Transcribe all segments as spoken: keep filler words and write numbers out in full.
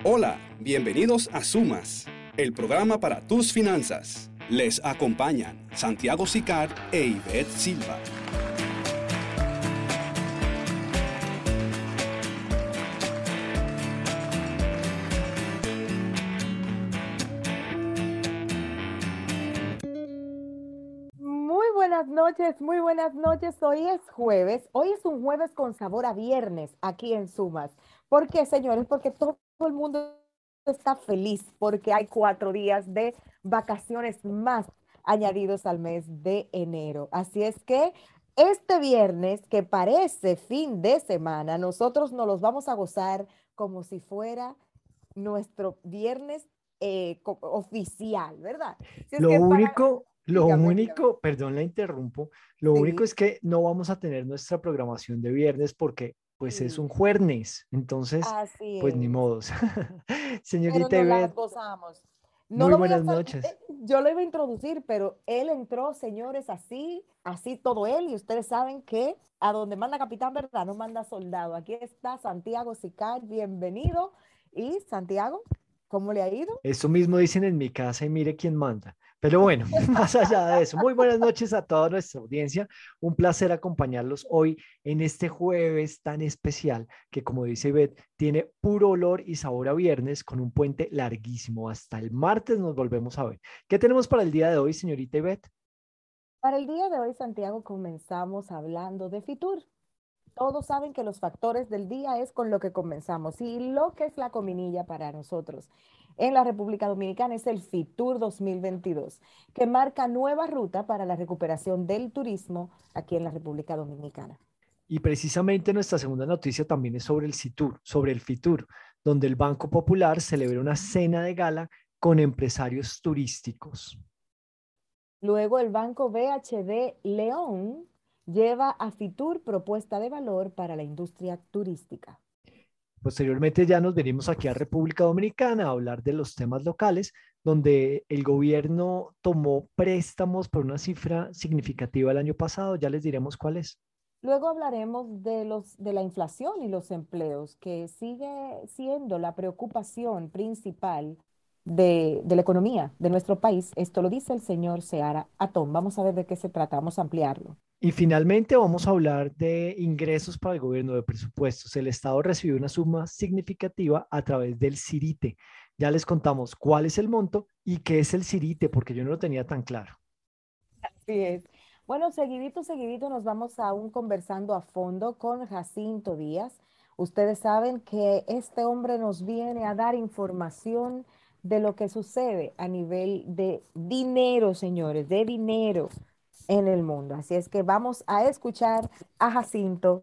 Hola, bienvenidos a Sumas, el programa para tus finanzas. Les acompañan Santiago Sicard e Ivette Silva. Muy buenas noches, muy buenas noches. Hoy es jueves. Hoy es un jueves con sabor a viernes aquí en Sumas. ¿Por qué, señores? Porque todo el mundo está feliz porque hay cuatro días de vacaciones más añadidos al mes de enero. Así es que este viernes, que parece fin de semana, nosotros nos los vamos a gozar como si fuera nuestro viernes eh, co- oficial, ¿verdad? Si es Lo que para, único, lo dígame, dígame. único, perdón, la interrumpo, lo único Sí, es que no vamos a tener nuestra programación de viernes porque pues es un sí, jueves, entonces así pues ni es. modos. Pero Señorita nos las Ivette, gozamos. No muy lo voy a buenas sal- noches. eh, yo lo iba a introducir, pero él entró, señores, así, así todo él, y ustedes saben que a donde manda capitán, ¿verdad? No manda soldado. Aquí está Santiago Sicar, bienvenido. Y Santiago, ¿cómo le ha ido? Eso mismo dicen en mi casa y mire quién manda. Pero bueno, más allá de eso, muy buenas noches a toda nuestra audiencia. Un placer acompañarlos hoy en este jueves tan especial que, como dice Ivette, tiene puro olor y sabor a viernes con un puente larguísimo. Hasta el martes nos volvemos a ver. ¿Qué tenemos para el día de hoy, señorita Ivette? Para el día de hoy, Santiago, comenzamos hablando de Fitur. Todos saben que los factores del día es con lo que comenzamos y lo que es la cominilla para nosotros en la República Dominicana es el Fitur dos mil veintidós, que marca nueva ruta para la recuperación del turismo aquí en la República Dominicana. Y precisamente nuestra segunda noticia también es sobre el CITUR, sobre el FITUR, donde el Banco Popular celebra una cena de gala con empresarios turísticos. Luego el Banco B H D León lleva a Fitur propuesta de valor para la industria turística. Posteriormente ya nos venimos aquí a República Dominicana a hablar de los temas locales, donde el gobierno tomó préstamos por una cifra significativa el año pasado. Ya les diremos cuál es. Luego hablaremos de los, de la inflación y los empleos, que sigue siendo la preocupación principal de, de la economía de nuestro país. Esto lo dice el señor Seara Atón. Vamos a ver de qué se trata, vamos a ampliarlo. Y finalmente vamos a hablar de ingresos para el gobierno de presupuestos. El Estado recibió una suma significativa a través del CIRITE. Ya les contamos cuál es el monto y qué es el CIRITE, porque yo no lo tenía tan claro. Así es. Bueno, seguidito, seguidito nos vamos a un conversando a fondo con Jacinto Díaz. Ustedes saben que este hombre nos viene a dar información de lo que sucede a nivel de dinero, señores, de dinero en el mundo. Así es que vamos a escuchar a Jacinto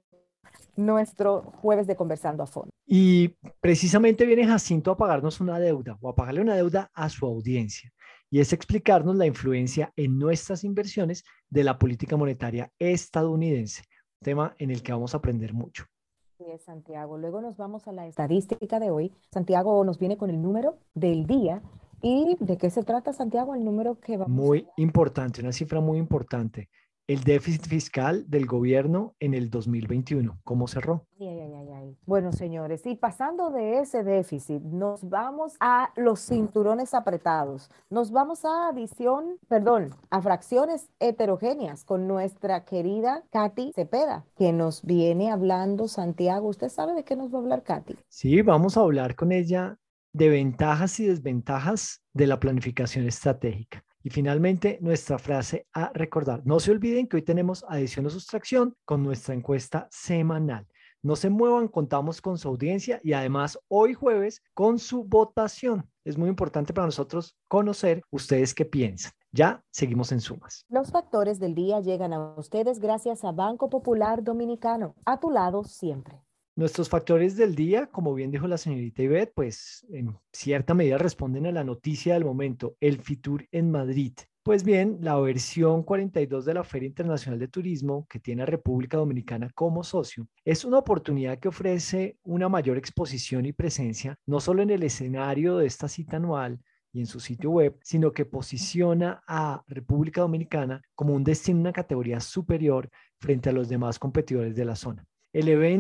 nuestro jueves de conversando a fondo. Y precisamente viene Jacinto a pagarnos una deuda o a pagarle una deuda a su audiencia. Y es explicarnos la influencia en nuestras inversiones de la política monetaria estadounidense, tema en el que vamos a aprender mucho. Así es, Santiago. Luego nos vamos a la estadística de hoy. Santiago nos viene con el número del día. ¿Y de qué se trata, Santiago? El número que vamos a Muy hablar. importante, una cifra muy importante. El déficit fiscal del gobierno en el dos mil veintiuno, ¿cómo cerró? Ay, ay, ay, ay, ay. Bueno, señores, y pasando de ese déficit, nos vamos a los cinturones apretados. Nos vamos a adición, perdón, a fracciones heterogéneas con nuestra querida Katy Cepeda, que nos viene hablando, Santiago. ¿Usted sabe de qué nos va a hablar Katy? Sí, vamos a hablar con ella de ventajas y desventajas de la planificación estratégica. Y finalmente, nuestra frase a recordar. No se olviden que hoy tenemos adición o sustracción con nuestra encuesta semanal. No se muevan, contamos con su audiencia y además hoy jueves con su votación. Es muy importante para nosotros conocer ustedes qué piensan. Ya seguimos en sumas. Los factores del día llegan a ustedes gracias a Banco Popular Dominicano, a tu lado siempre. Nuestros factores del día, como bien dijo la señorita Ivette, pues en cierta medida responden a la noticia del momento, el Fitur en Madrid. Pues bien, la versión cuarenta y dos de la Feria Internacional de Turismo, que tiene a República Dominicana como socio, es una oportunidad que ofrece una mayor exposición y presencia, no solo en el escenario de esta cita anual y en su sitio web, sino que posiciona a República Dominicana como un destino en una categoría superior frente a los demás competidores de la zona. El evento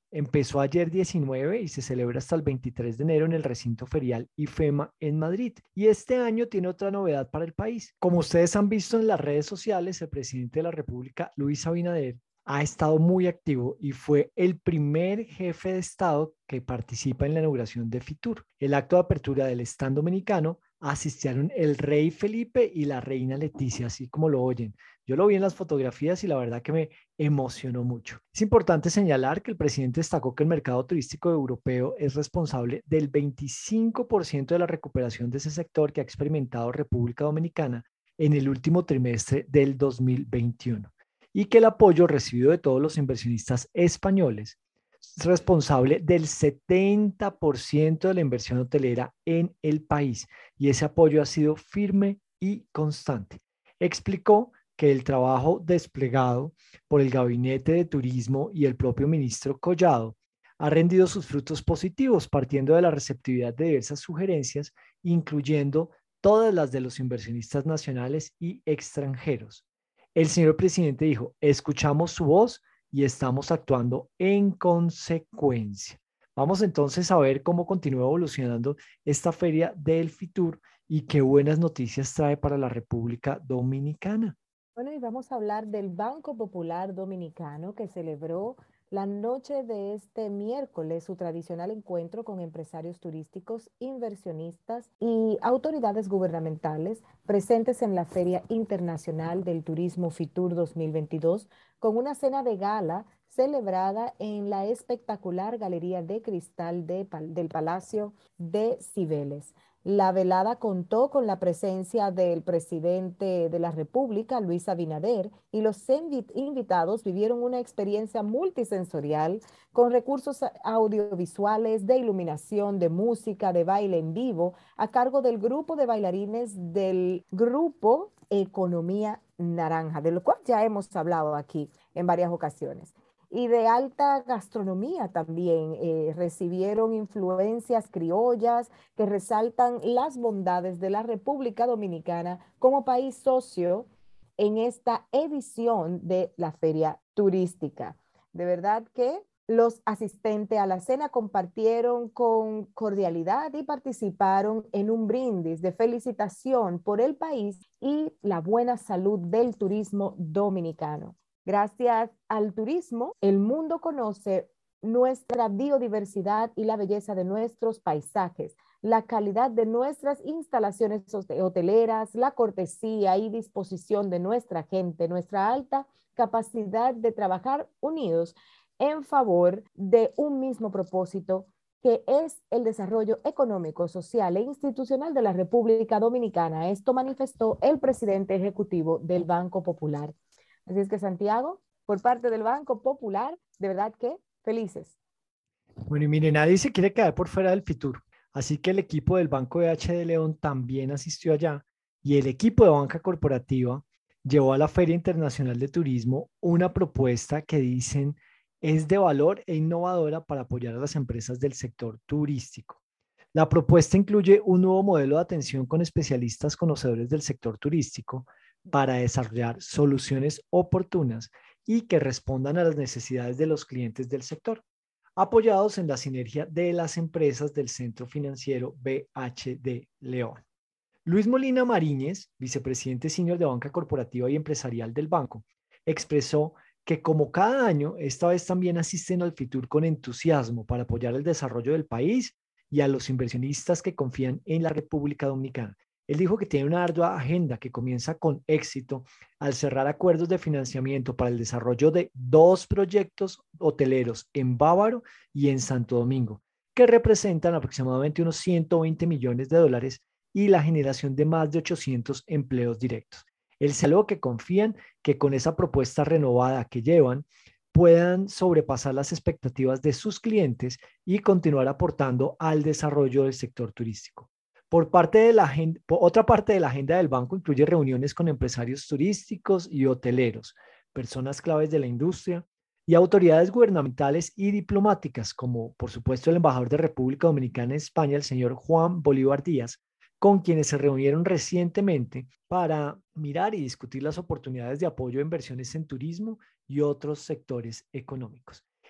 Empezó ayer diecinueve y se celebra hasta el veintitrés de enero en el recinto ferial IFEMA en Madrid. Y este año tiene otra novedad para el país. Como ustedes han visto en las redes sociales, el presidente de la República, Luis Abinader, ha estado muy activo y fue el primer jefe de Estado que participa en la inauguración de Fitur. El acto de apertura del stand dominicano asistieron el rey Felipe y la reina Leticia, así como lo oyen. Yo lo vi en las fotografías y la verdad que me emocionó mucho. Es importante señalar que el presidente destacó que el mercado turístico europeo es responsable del veinticinco por ciento de la recuperación de ese sector que ha experimentado República Dominicana en el último trimestre del dos mil veintiuno y que el apoyo recibido de todos los inversionistas españoles es responsable del setenta por ciento de la inversión hotelera en el país y ese apoyo ha sido firme y constante. Explicó que el trabajo desplegado por el Gabinete de Turismo y el propio ministro Collado ha rendido sus frutos positivos, partiendo de la receptividad de diversas sugerencias, incluyendo todas las de los inversionistas nacionales y extranjeros. El señor presidente dijo, escuchamos su voz y estamos actuando en consecuencia. Vamos entonces a ver cómo continúa evolucionando esta feria del Fitur y qué buenas noticias trae para la República Dominicana. Bueno, y vamos a hablar del Banco Popular Dominicano que celebró la noche de este miércoles su tradicional encuentro con empresarios turísticos, inversionistas y autoridades gubernamentales presentes en la Feria Internacional del Turismo Fitur dos mil veintidós con una cena de gala celebrada en la espectacular Galería de Cristal de, del Palacio de Cibeles. La velada contó con la presencia del presidente de la República, Luis Abinader, y los invitados vivieron una experiencia multisensorial con recursos audiovisuales, de iluminación, de música, de baile en vivo, a cargo del grupo de bailarines del grupo Economía Naranja, de lo cual ya hemos hablado aquí en varias ocasiones. Y de alta gastronomía también. Eh, recibieron influencias criollas que resaltan las bondades de la República Dominicana como país socio en esta edición de la Feria Turística. De verdad que los asistentes a la cena compartieron con cordialidad y participaron en un brindis de felicitación por el país y la buena salud del turismo dominicano. Gracias al turismo, el mundo conoce nuestra biodiversidad y la belleza de nuestros paisajes, la calidad de nuestras instalaciones hoteleras, la cortesía y disposición de nuestra gente, nuestra alta capacidad de trabajar unidos en favor de un mismo propósito, que es el desarrollo económico, social e institucional de la República Dominicana. Esto manifestó el presidente ejecutivo del Banco Popular. Así es que, Santiago, por parte del Banco Popular, de verdad que felices. Bueno, y mire, nadie se quiere quedar por fuera del Fitur. Así que el equipo del Banco B H de León también asistió allá y el equipo de banca corporativa llevó a la Feria Internacional de Turismo una propuesta que dicen es de valor e innovadora para apoyar a las empresas del sector turístico. La propuesta incluye un nuevo modelo de atención con especialistas conocedores del sector turístico para desarrollar soluciones oportunas y que respondan a las necesidades de los clientes del sector, apoyados en la sinergia de las empresas del Centro Financiero B H de León. Luis Molina Mariñez, vicepresidente senior de Banca Corporativa y Empresarial del banco, expresó que como cada año, esta vez también asisten al Fitur con entusiasmo para apoyar el desarrollo del país y a los inversionistas que confían en la República Dominicana. Él dijo que tiene una ardua agenda que comienza con éxito al cerrar acuerdos de financiamiento para el desarrollo de dos proyectos hoteleros en Bávaro y en Santo Domingo, que representan aproximadamente unos ciento veinte millones de dólares y la generación de más de ochocientos empleos directos. Él señaló que confían que con esa propuesta renovada que llevan puedan sobrepasar las expectativas de sus clientes y continuar aportando al desarrollo del sector turístico. Por parte de la agenda, por otra parte de la agenda del banco incluye reuniones con empresarios turísticos y hoteleros, personas claves de la industria y autoridades gubernamentales y diplomáticas, como por supuesto el embajador de República Dominicana en España, el señor Juan Bolívar Díaz, con quienes se reunieron recientemente para mirar y discutir las oportunidades de apoyo a inversiones en turismo y otros sectores económicos.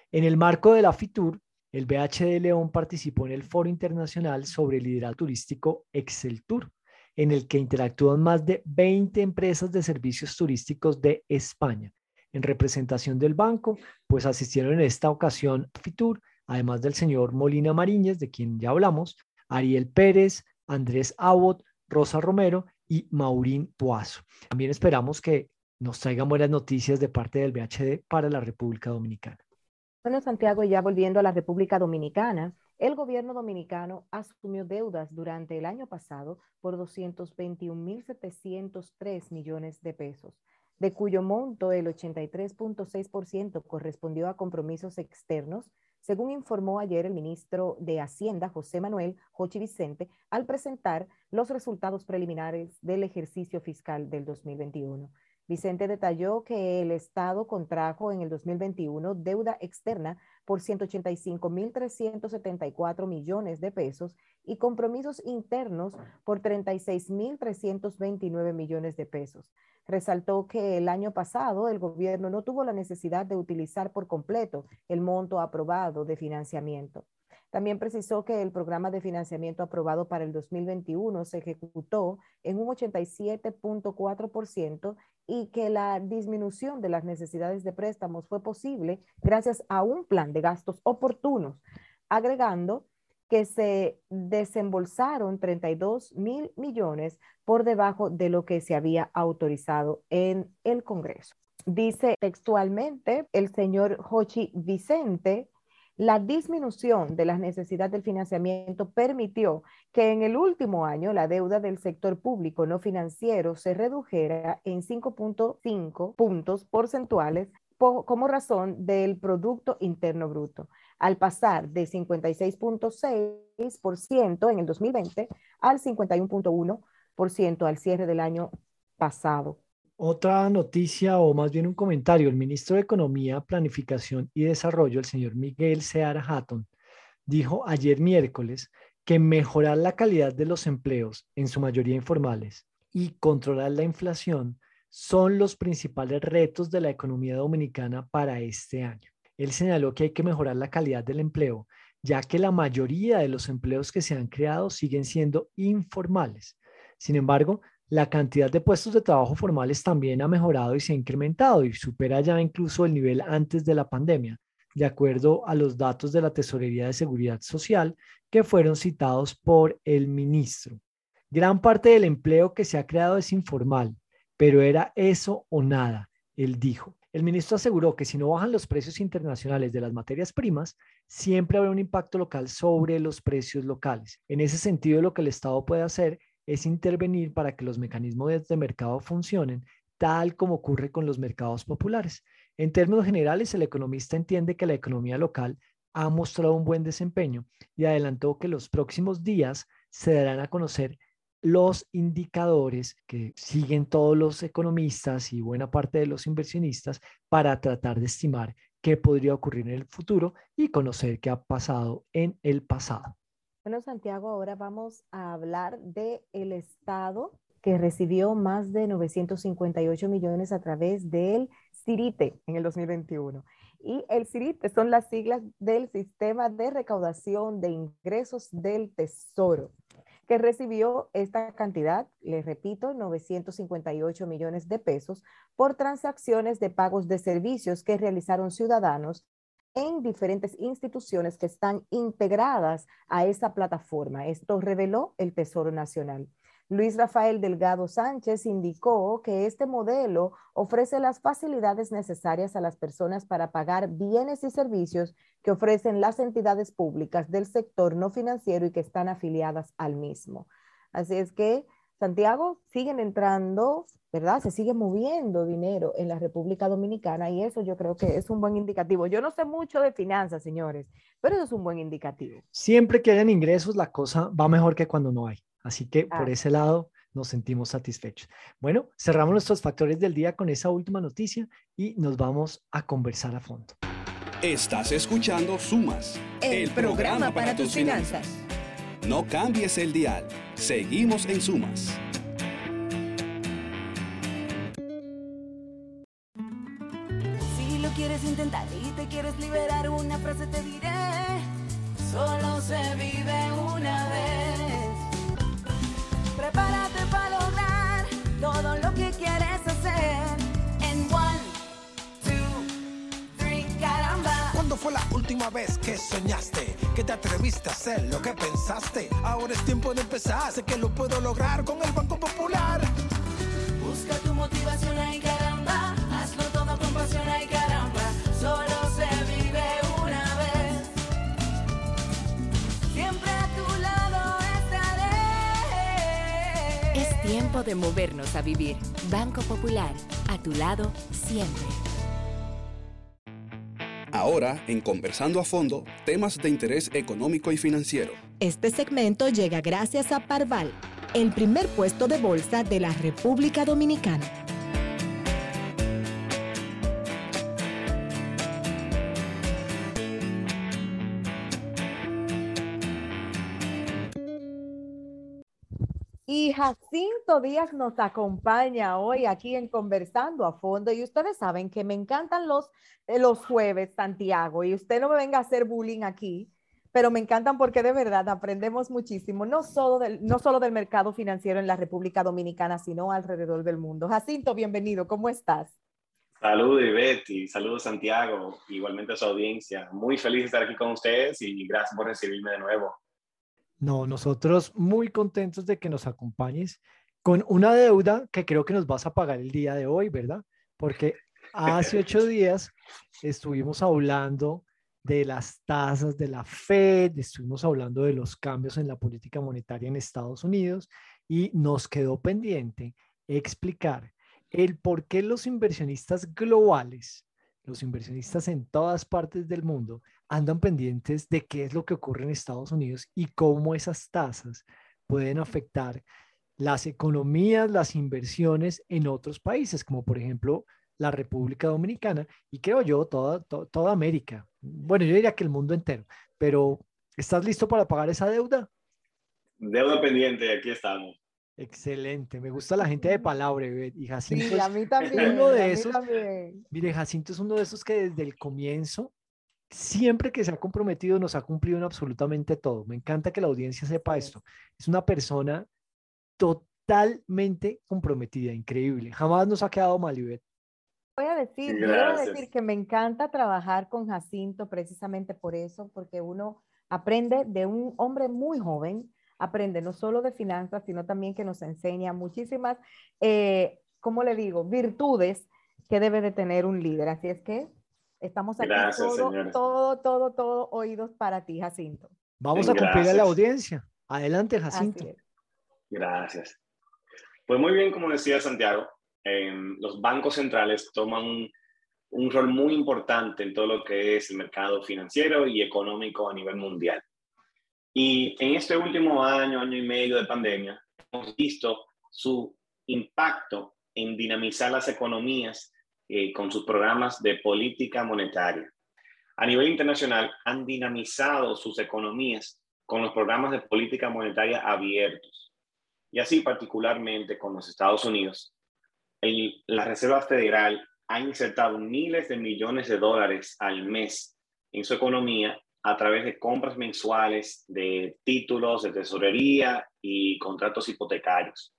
En el marco de la FITUR, el B H D León participó en el Foro Internacional sobre Liderazgo Turístico Exceltur, en el que interactúan más de veinte empresas de servicios turísticos de España. En representación del banco, pues asistieron en esta ocasión a FITUR, además del señor Molina Mariñez, de quien ya hablamos, Ariel Pérez, Andrés Abbott, Rosa Romero y Maurín Poazo. También esperamos que nos traigan buenas noticias de parte del B H D para la República Dominicana. Bueno, Santiago, ya volviendo a la República Dominicana, el gobierno dominicano asumió deudas durante el año pasado por doscientos veintiún mil setecientos tres millones de pesos, de cuyo monto el ochenta y tres punto seis por ciento correspondió a compromisos externos, según informó ayer el ministro de Hacienda, José Manuel Hochi Vicente, al presentar los resultados preliminares del ejercicio fiscal del dos mil veintiuno. Vicente detalló que el Estado contrajo en el dos mil veintiuno deuda externa por ciento ochenta y cinco mil trescientos setenta y cuatro millones de pesos y compromisos internos por treinta y seis mil trescientos veintinueve millones de pesos. Resaltó que el año pasado el gobierno no tuvo la necesidad de utilizar por completo el monto aprobado de financiamiento. También precisó que el programa de financiamiento aprobado para el dos mil veintiuno se ejecutó en un ochenta y siete punto cuatro por ciento y que la disminución de las necesidades de préstamos fue posible gracias a un plan de gastos oportunos, agregando que se desembolsaron treinta y dos mil millones por debajo de lo que se había autorizado en el Congreso. Dice textualmente el señor Hochi Vicente: la disminución de las necesidades del financiamiento permitió que en el último año la deuda del sector público no financiero se redujera en cinco punto cinco puntos porcentuales po- como razón del Producto Interno Bruto, al pasar de cincuenta y seis punto seis por ciento en el dos mil veinte al cincuenta y uno punto uno por ciento al cierre del año pasado. Otra noticia, o más bien un comentario: el ministro de Economía, Planificación y Desarrollo, el señor Miguel Seara Hatton, dijo ayer miércoles que mejorar la calidad de los empleos, en su mayoría informales, y controlar la inflación son los principales retos de la economía dominicana para este año. Él señaló que hay que mejorar la calidad del empleo, ya que la mayoría de los empleos que se han creado siguen siendo informales. Sin embargo, la cantidad de puestos de trabajo formales también ha mejorado y se ha incrementado y supera ya incluso el nivel antes de la pandemia, de acuerdo a los datos de la Tesorería de Seguridad Social que fueron citados por el ministro. Gran parte del empleo que se ha creado es informal, pero era eso o nada, él dijo. El ministro aseguró que si no bajan los precios internacionales de las materias primas, siempre habrá un impacto local sobre los precios locales. En ese sentido, lo que el Estado puede hacer es intervenir para que los mecanismos de mercado funcionen tal como ocurre con los mercados populares. En términos generales, el economista entiende que la economía local ha mostrado un buen desempeño y adelantó que los próximos días se darán a conocer los indicadores que siguen todos los economistas y buena parte de los inversionistas para tratar de estimar qué podría ocurrir en el futuro y conocer qué ha pasado en el pasado. Bueno, Santiago, ahora vamos a hablar del Estado que recibió más de novecientos cincuenta y ocho millones a través del CIRITE en el dos mil veintiuno. Y el CIRITE son las siglas del Sistema de Recaudación de Ingresos del Tesoro, que recibió esta cantidad, les repito, novecientos cincuenta y ocho millones de pesos por transacciones de pagos de servicios que realizaron ciudadanos en diferentes instituciones que están integradas a esa plataforma. Esto reveló el Tesoro Nacional. Luis Rafael Delgado Sánchez indicó que este modelo ofrece las facilidades necesarias a las personas para pagar bienes y servicios que ofrecen las entidades públicas del sector no financiero y que están afiliadas al mismo. Así es que, Santiago, siguen entrando, ¿verdad? Se sigue moviendo dinero en la República Dominicana y eso yo creo que es un buen indicativo. Yo no sé mucho de finanzas, señores, pero eso es un buen indicativo. Siempre que hayan ingresos, la cosa va mejor que cuando no hay. Así que por Ah. ese lado nos sentimos satisfechos. Bueno, cerramos nuestros factores del día con esa última noticia y nos vamos a conversar a fondo. Estás escuchando Sumas, el, el programa, programa para tus finanzas. finanzas. No cambies el dial. Seguimos en Sumas. Si lo quieres intentar y te quieres liberar una frase te diré, solo se vive una vez. Prepárate para lograr todo lo que quieres hacer en one, two, three, caramba. ¿Cuándo fue la última vez que soñaste? Que te atreviste a hacer lo que pensaste. Ahora es tiempo de empezar, sé que lo puedo lograr con el Banco Popular. Busca tu motivación, ay caramba, hazlo todo con pasión, ay caramba, solo se vive una vez. Siempre a tu lado estaré. Es tiempo de movernos a vivir. Banco Popular, a tu lado siempre. Ahora, en Conversando a Fondo, temas de interés económico y financiero. Este segmento llega gracias a Parval, el primer puesto de bolsa de la República Dominicana. Y Jacinto Díaz nos acompaña hoy aquí en Conversando a Fondo. Y ustedes saben que me encantan los, eh, los jueves, Santiago. Y usted no me venga a hacer bullying aquí, pero me encantan porque de verdad aprendemos muchísimo, no solo del, no solo del mercado financiero en la República Dominicana, sino alrededor del mundo. Jacinto, bienvenido. ¿Cómo estás? Saludos, Ivette, y saludos, Santiago, igualmente a su audiencia. Muy feliz de estar aquí con ustedes y gracias por recibirme de nuevo. No, nosotros muy contentos de que nos acompañes con una deuda que creo que nos vas a pagar el día de hoy, ¿verdad? Porque hace ocho días estuvimos hablando de las tasas de la Fed, estuvimos hablando de los cambios en la política monetaria en Estados Unidos y nos quedó pendiente explicar el por qué los inversionistas globales, los inversionistas en todas partes del mundo, andan pendientes de qué es lo que ocurre en Estados Unidos y cómo esas tasas pueden afectar las economías, las inversiones en otros países, como por ejemplo la República Dominicana y creo yo toda, to, toda América. Bueno, yo diría que el mundo entero, pero ¿estás listo para pagar esa deuda? Deuda pendiente, aquí estamos. Excelente, me gusta la gente de palabra, y Jacinto Sí, a mí también. es uno de a mí esos. también. Mire, Jacinto es uno de esos que desde el comienzo, siempre que se ha comprometido, nos ha cumplido en absolutamente todo. Me encanta que la audiencia sepa Sí. esto. Es una persona totalmente comprometida, increíble. Jamás nos ha quedado mal, Ivette. Voy a decir, yo voy a Gracias. decir que me encanta trabajar con Jacinto precisamente por eso, porque uno aprende de un hombre muy joven, aprende no solo de finanzas, sino también que nos enseña muchísimas, eh, ¿cómo le digo?, virtudes que debe de tener un líder. Así es que estamos aquí Gracias, todo, señores. todo, todo, todo oídos para ti, Jacinto. Vamos a cumplir a la Gracias. audiencia. Adelante, Jacinto. Así es. Gracias. Pues muy bien, como decía Santiago, eh, los bancos centrales toman un, un rol muy importante en todo lo que es el mercado financiero y económico a nivel mundial. Y en este último año, año y medio de pandemia, hemos visto su impacto en dinamizar las economías eh, con sus programas de política monetaria. A nivel internacional, han dinamizado sus economías con los programas de política monetaria abiertos. Y así particularmente con los Estados Unidos, el, la Reserva Federal ha insertado miles de millones de dólares al mes en su economía a través de compras mensuales de títulos de tesorería y contratos hipotecarios.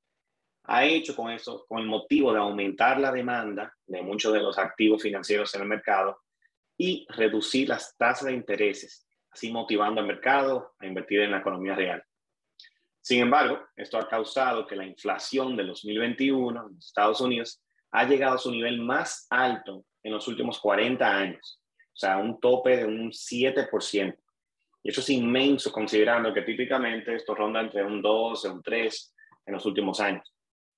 Ha hecho con eso, con el motivo de aumentar la demanda de muchos de los activos financieros en el mercado y reducir las tasas de intereses, así motivando al mercado a invertir en la economía real. Sin embargo, esto ha causado que la inflación del dos mil veintiuno en los Estados Unidos ha llegado a su nivel más alto en los últimos cuarenta años, o sea, un tope de un siete por ciento. Y eso es inmenso considerando que típicamente esto ronda entre un dos y un tres en los últimos años.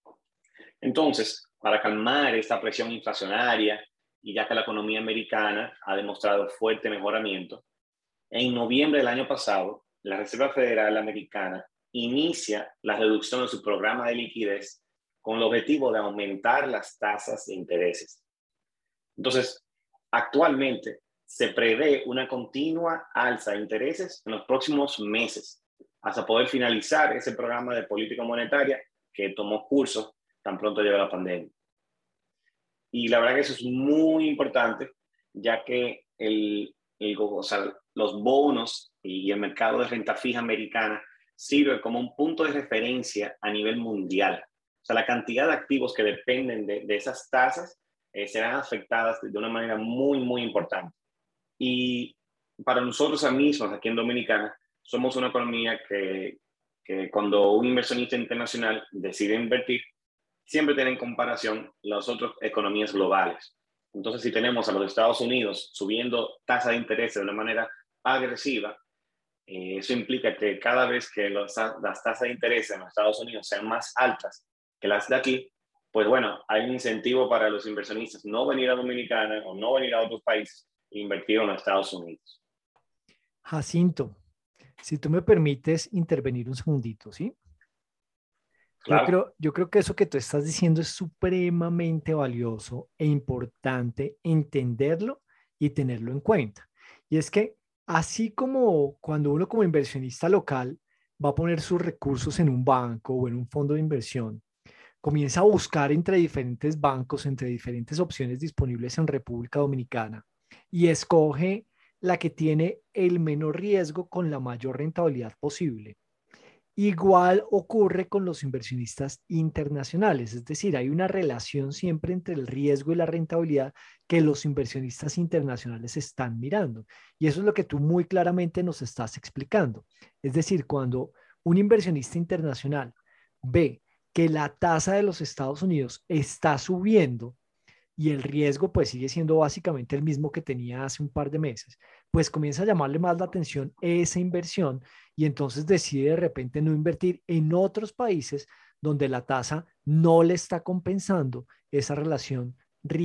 Entonces, para calmar esta presión inflacionaria y ya que la economía americana ha demostrado fuerte mejoramiento, en noviembre del año pasado, la Reserva Federal Americana inicia la reducción de su programa de liquidez con el objetivo de aumentar las tasas de intereses. Entonces, actualmente se prevé una continua alza de intereses en los próximos meses hasta poder finalizar ese programa de política monetaria que tomó curso tan pronto llegó la pandemia. Y la verdad que eso es muy importante, ya que el, el, o sea, los bonos y el mercado de renta fija americana sirve como un punto de referencia a nivel mundial. O sea, la cantidad de activos que dependen de, de esas tasas eh, serán afectadas de una manera muy, muy importante. Y para nosotros mismos, aquí en Dominicana, somos una economía que, que cuando un inversionista internacional decide invertir, siempre tiene en comparación las otras economías globales. Entonces, si tenemos a los Estados Unidos subiendo tasa de interés de una manera agresiva, eh, eso implica que cada vez que los, las tasas de interés en los Estados Unidos sean más altas que las de aquí, pues bueno, hay un incentivo para los inversionistas no venir a Dominicana o no venir a otros países e invertir en los Estados Unidos. Jacinto, si tú me permites intervenir un segundito, ¿sí? Claro. Yo creo, yo creo que eso que tú estás diciendo es supremamente valioso e importante entenderlo y tenerlo en cuenta. Y es que así como cuando uno como inversionista local va a poner sus recursos en un banco o en un fondo de inversión, comienza a buscar entre diferentes bancos, entre diferentes opciones disponibles en República Dominicana y escoge la que tiene el menor riesgo con la mayor rentabilidad posible. Igual ocurre con los inversionistas internacionales, es decir, hay una relación siempre entre el riesgo y la rentabilidad que los inversionistas internacionales están mirando. Y eso es lo que tú muy claramente nos estás explicando. Es decir, cuando un inversionista internacional ve que la tasa de los Estados Unidos está subiendo y el riesgo pues sigue siendo básicamente el mismo que tenía hace un par de meses, pues comienza a llamarle más la atención esa inversión y entonces decide de repente no invertir en otros países donde la tasa no le está compensando esa relación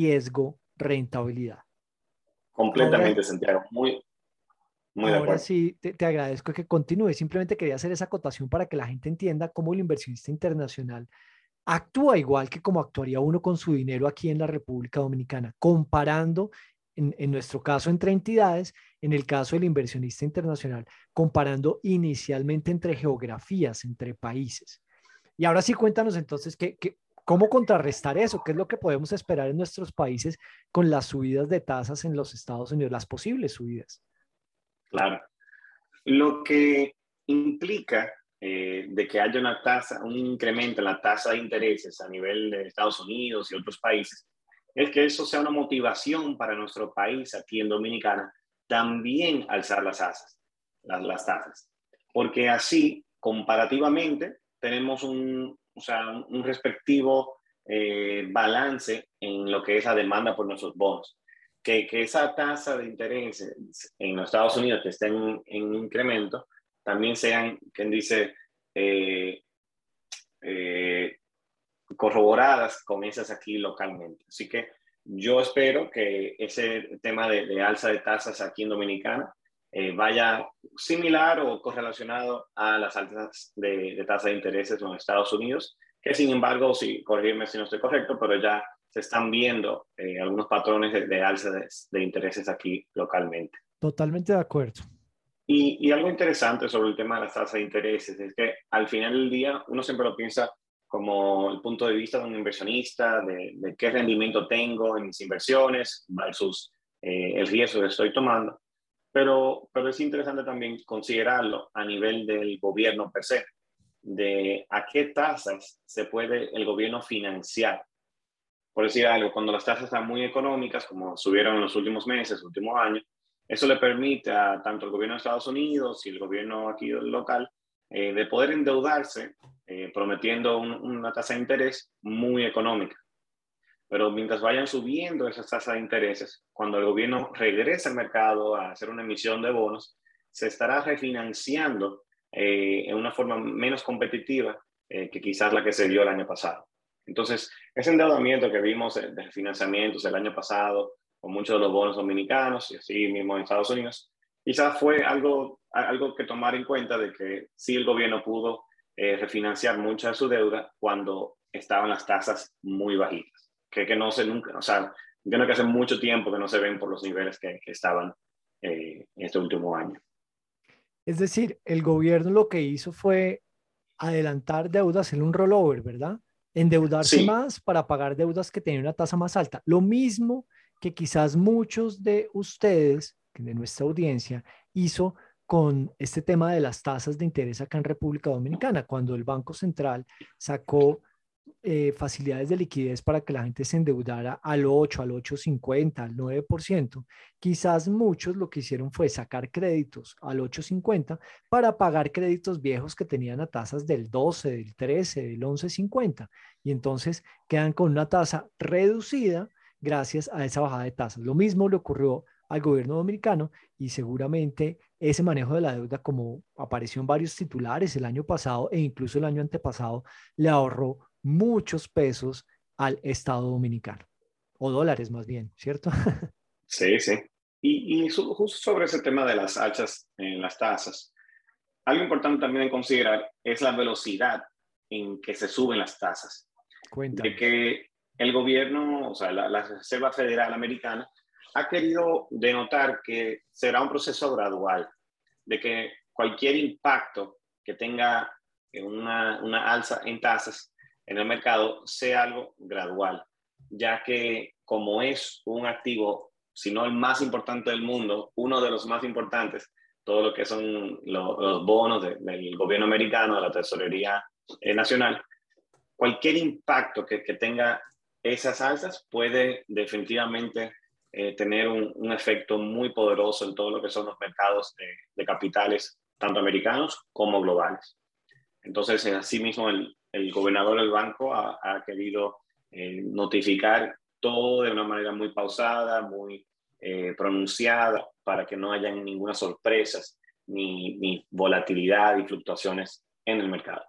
riesgo-rentabilidad. Completamente, Ahora, Santiago. Muy, muy de ahora acuerdo. sí, te, te agradezco que continúe. Simplemente quería hacer esa acotación para que la gente entienda cómo el inversionista internacional actúa igual que como actuaría uno con su dinero aquí en la República Dominicana, comparando, en, en nuestro caso, entre entidades, en el caso del inversionista internacional, comparando inicialmente entre geografías, entre países. Y ahora sí, cuéntanos entonces qué, qué, cómo contrarrestar eso, qué es lo que podemos esperar en nuestros países con las subidas de tasas en los Estados Unidos, las posibles subidas. Claro. Lo que implica eh, de que haya una tasa, un incremento en la tasa de intereses a nivel de Estados Unidos y otros países, es que eso sea una motivación para nuestro país aquí en Dominicana también alzar las tasas, las, las tasas. Porque así, comparativamente, tenemos un, o sea, un, un respectivo eh, balance en lo que es la demanda por nuestros bonos. Que, que esa tasa de interés en los Estados Unidos que esté en, en incremento, también sean, quien dice, eh, eh, corroboradas con esas aquí localmente. Así que yo espero que ese tema de, de alza de tasas aquí en Dominicana eh, vaya similar o correlacionado a las altas de, de tasa de intereses en los Estados Unidos, que sin embargo, sí, corrígeme si no estoy correcto, pero ya se están viendo eh, algunos patrones de, de alza de, de intereses aquí localmente. Totalmente de acuerdo. Y, y algo interesante sobre el tema de las tasas de intereses es que al final del día uno siempre lo piensa como el punto de vista de un inversionista, de, de qué rendimiento tengo en mis inversiones versus eh, el riesgo que estoy tomando. Pero, pero es interesante también considerarlo a nivel del gobierno per se, de a qué tasas se puede el gobierno financiar. Por decir algo, cuando las tasas están muy económicas, como subieron en los últimos meses, últimos años, eso le permite a tanto el gobierno de Estados Unidos y el gobierno aquí local eh, de poder endeudarse eh, prometiendo un, una tasa de interés muy económica. Pero mientras vayan subiendo esas tasas de intereses, cuando el gobierno regrese al mercado a hacer una emisión de bonos, se estará refinanciando eh, en una forma menos competitiva eh, que quizás la que se dio el año pasado. Entonces, ese endeudamiento que vimos de financiamientos el año pasado con muchos de los bonos dominicanos y así mismo en Estados Unidos, quizás fue algo, algo que tomar en cuenta de que sí el gobierno pudo eh, refinanciar mucha de su deuda cuando estaban las tasas muy bajitas, que, que no se nunca, o sea, entiendo que hace mucho tiempo que no se ven por los niveles que, que estaban eh, en este último año. Es decir, el gobierno lo que hizo fue adelantar deudas, hacer un rollover, ¿verdad? Endeudarse Sí. más para pagar deudas que tenían una tasa más alta. Lo mismo que quizás muchos de ustedes, de nuestra audiencia, hizo con este tema de las tasas de interés acá en República Dominicana, cuando el Banco Central sacó eh, facilidades de liquidez para que la gente se endeudara al ocho, al ocho punto cincuenta, al nueve por ciento. Quizás muchos lo que hicieron fue sacar créditos al ocho punto cincuenta para pagar créditos viejos que tenían a tasas del doce, del trece, del once punto cincuenta. Y entonces quedan con una tasa reducida gracias a esa bajada de tasas. Lo mismo le ocurrió al gobierno dominicano y seguramente ese manejo de la deuda, como apareció en varios titulares el año pasado e incluso el año antepasado, le ahorró muchos pesos al Estado dominicano, o dólares más bien, ¿cierto? Sí, sí. Y, y su, justo sobre ese tema de las alzas en las tasas, algo importante también de considerar es la velocidad en que se suben las tasas. Cuéntame. De que el gobierno, o sea, la, la Reserva Federal Americana, ha querido denotar que será un proceso gradual, de que cualquier impacto que tenga una, una alza en tasas en el mercado sea algo gradual, ya que como es un activo, si no el más importante del mundo, uno de los más importantes, todo lo que son los, los bonos de, del gobierno americano, de la tesorería eh, nacional, cualquier impacto que, que tenga esas alzas puede definitivamente eh, tener un, un efecto muy poderoso en todo lo que son los mercados de, de capitales, tanto americanos como globales. Entonces, asimismo, el, el gobernador del banco ha, ha querido eh, notificar todo de una manera muy pausada, muy eh, pronunciada, para que no haya ninguna sorpresas ni, ni volatilidad y fluctuaciones en el mercado.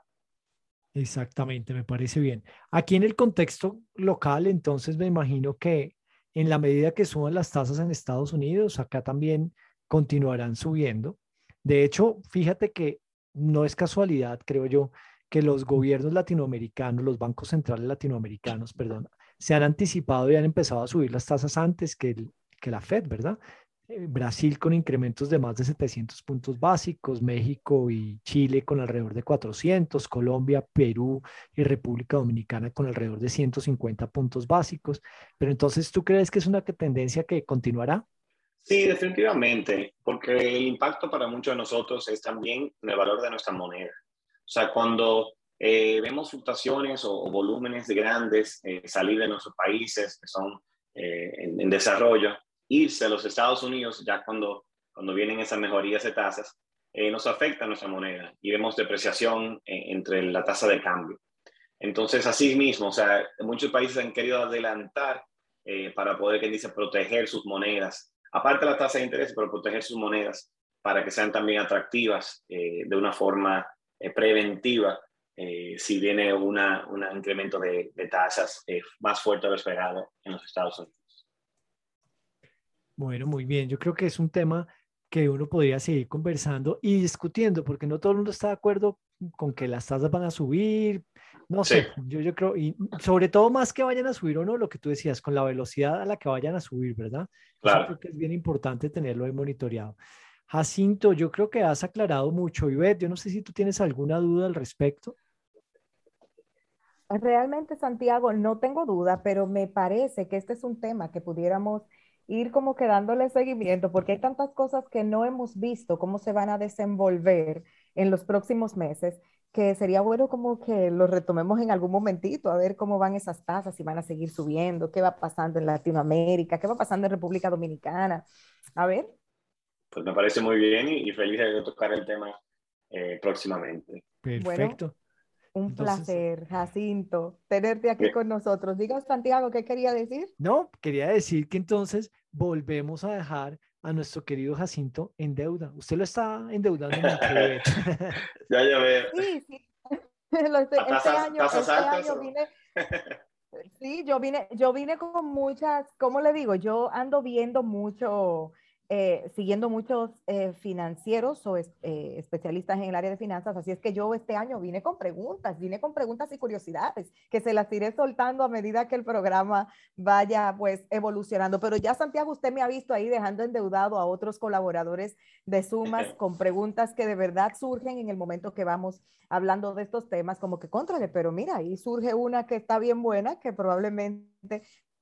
Exactamente, me parece bien. Aquí en el contexto local, entonces me imagino que en la medida que suban las tasas en Estados Unidos, acá también continuarán subiendo. De hecho, fíjate que no es casualidad, creo yo, que los gobiernos latinoamericanos, los bancos centrales latinoamericanos, perdón, se han anticipado y han empezado a subir las tasas antes que, el, que la Fed, ¿verdad? Eh, Brasil con incrementos de más de setecientos puntos básicos, México y Chile con alrededor de cuatrocientos, Colombia, Perú y República Dominicana con alrededor de ciento cincuenta puntos básicos. Pero entonces, ¿tú crees que es una tendencia que continuará? Sí, definitivamente, porque el impacto para muchos de nosotros es también en el valor de nuestra moneda. O sea, cuando eh, vemos fluctuaciones o, o volúmenes grandes eh, salir de nuestros países que son eh, en, en desarrollo, irse a los Estados Unidos, ya cuando, cuando vienen esas mejorías de tasas, eh, nos afecta nuestra moneda y vemos depreciación eh, entre la tasa de cambio. Entonces, así mismo, o sea, muchos países han querido adelantar eh, para poder, que dice, proteger sus monedas. Aparte de la tasa de interés, pero proteger sus monedas para que sean también atractivas eh, de una forma eh, preventiva eh, si viene un incremento de, de tasas eh, más fuerte de lo esperado en los Estados Unidos. Bueno, muy bien. Yo creo que es un tema que uno podría seguir conversando y discutiendo, porque no todo el mundo está de acuerdo con que las tasas van a subir. No Sí. sé, yo, yo creo, y sobre todo más que vayan a subir o no, lo que tú decías, con la velocidad a la que vayan a subir, ¿verdad? Eso Claro. creo que es bien importante tenerlo ahí monitoreado. Jacinto, yo creo que has aclarado mucho. Ivette, yo no sé si tú tienes alguna duda al respecto. Realmente, Santiago, no tengo duda, pero me parece que este es un tema que pudiéramos ir como que dándole seguimiento, porque hay tantas cosas que no hemos visto cómo se van a desenvolver en los próximos meses, que sería bueno como que lo retomemos en algún momentito, a ver cómo van esas tasas, si van a seguir subiendo, qué va pasando en Latinoamérica, qué va pasando en República Dominicana. A ver. Pues me parece muy bien y, y feliz de tocar el tema eh, próximamente. Perfecto. Bueno, un Entonces, placer, Jacinto, tenerte aquí Bien. con nosotros. Diga, Santiago, ¿qué quería decir? no, quería decir que entonces volvemos a dejar a nuestro querido Jacinto en deuda. Usted lo está endeudando mucho, Ivette. Ya, ya veo. Sí, sí. Lo estoy- ¿A Este tasas, año, tasas este altas? año o? vine, sí, yo vine, yo vine con muchas, ¿cómo le digo? Yo ando viendo mucho, eh, siguiendo muchos eh, financieros o es- eh, especialistas en el área de finanzas, así es que yo este año vine con preguntas, vine con preguntas y curiosidades, que se las iré soltando a medida que el programa vaya pues evolucionando. Pero ya, Santiago, usted me ha visto ahí dejando endeudado a otros colaboradores de Sumas con preguntas que de verdad surgen en el momento que vamos hablando de estos temas, como que contrale, pero mira, ahí surge una que está bien buena, que probablemente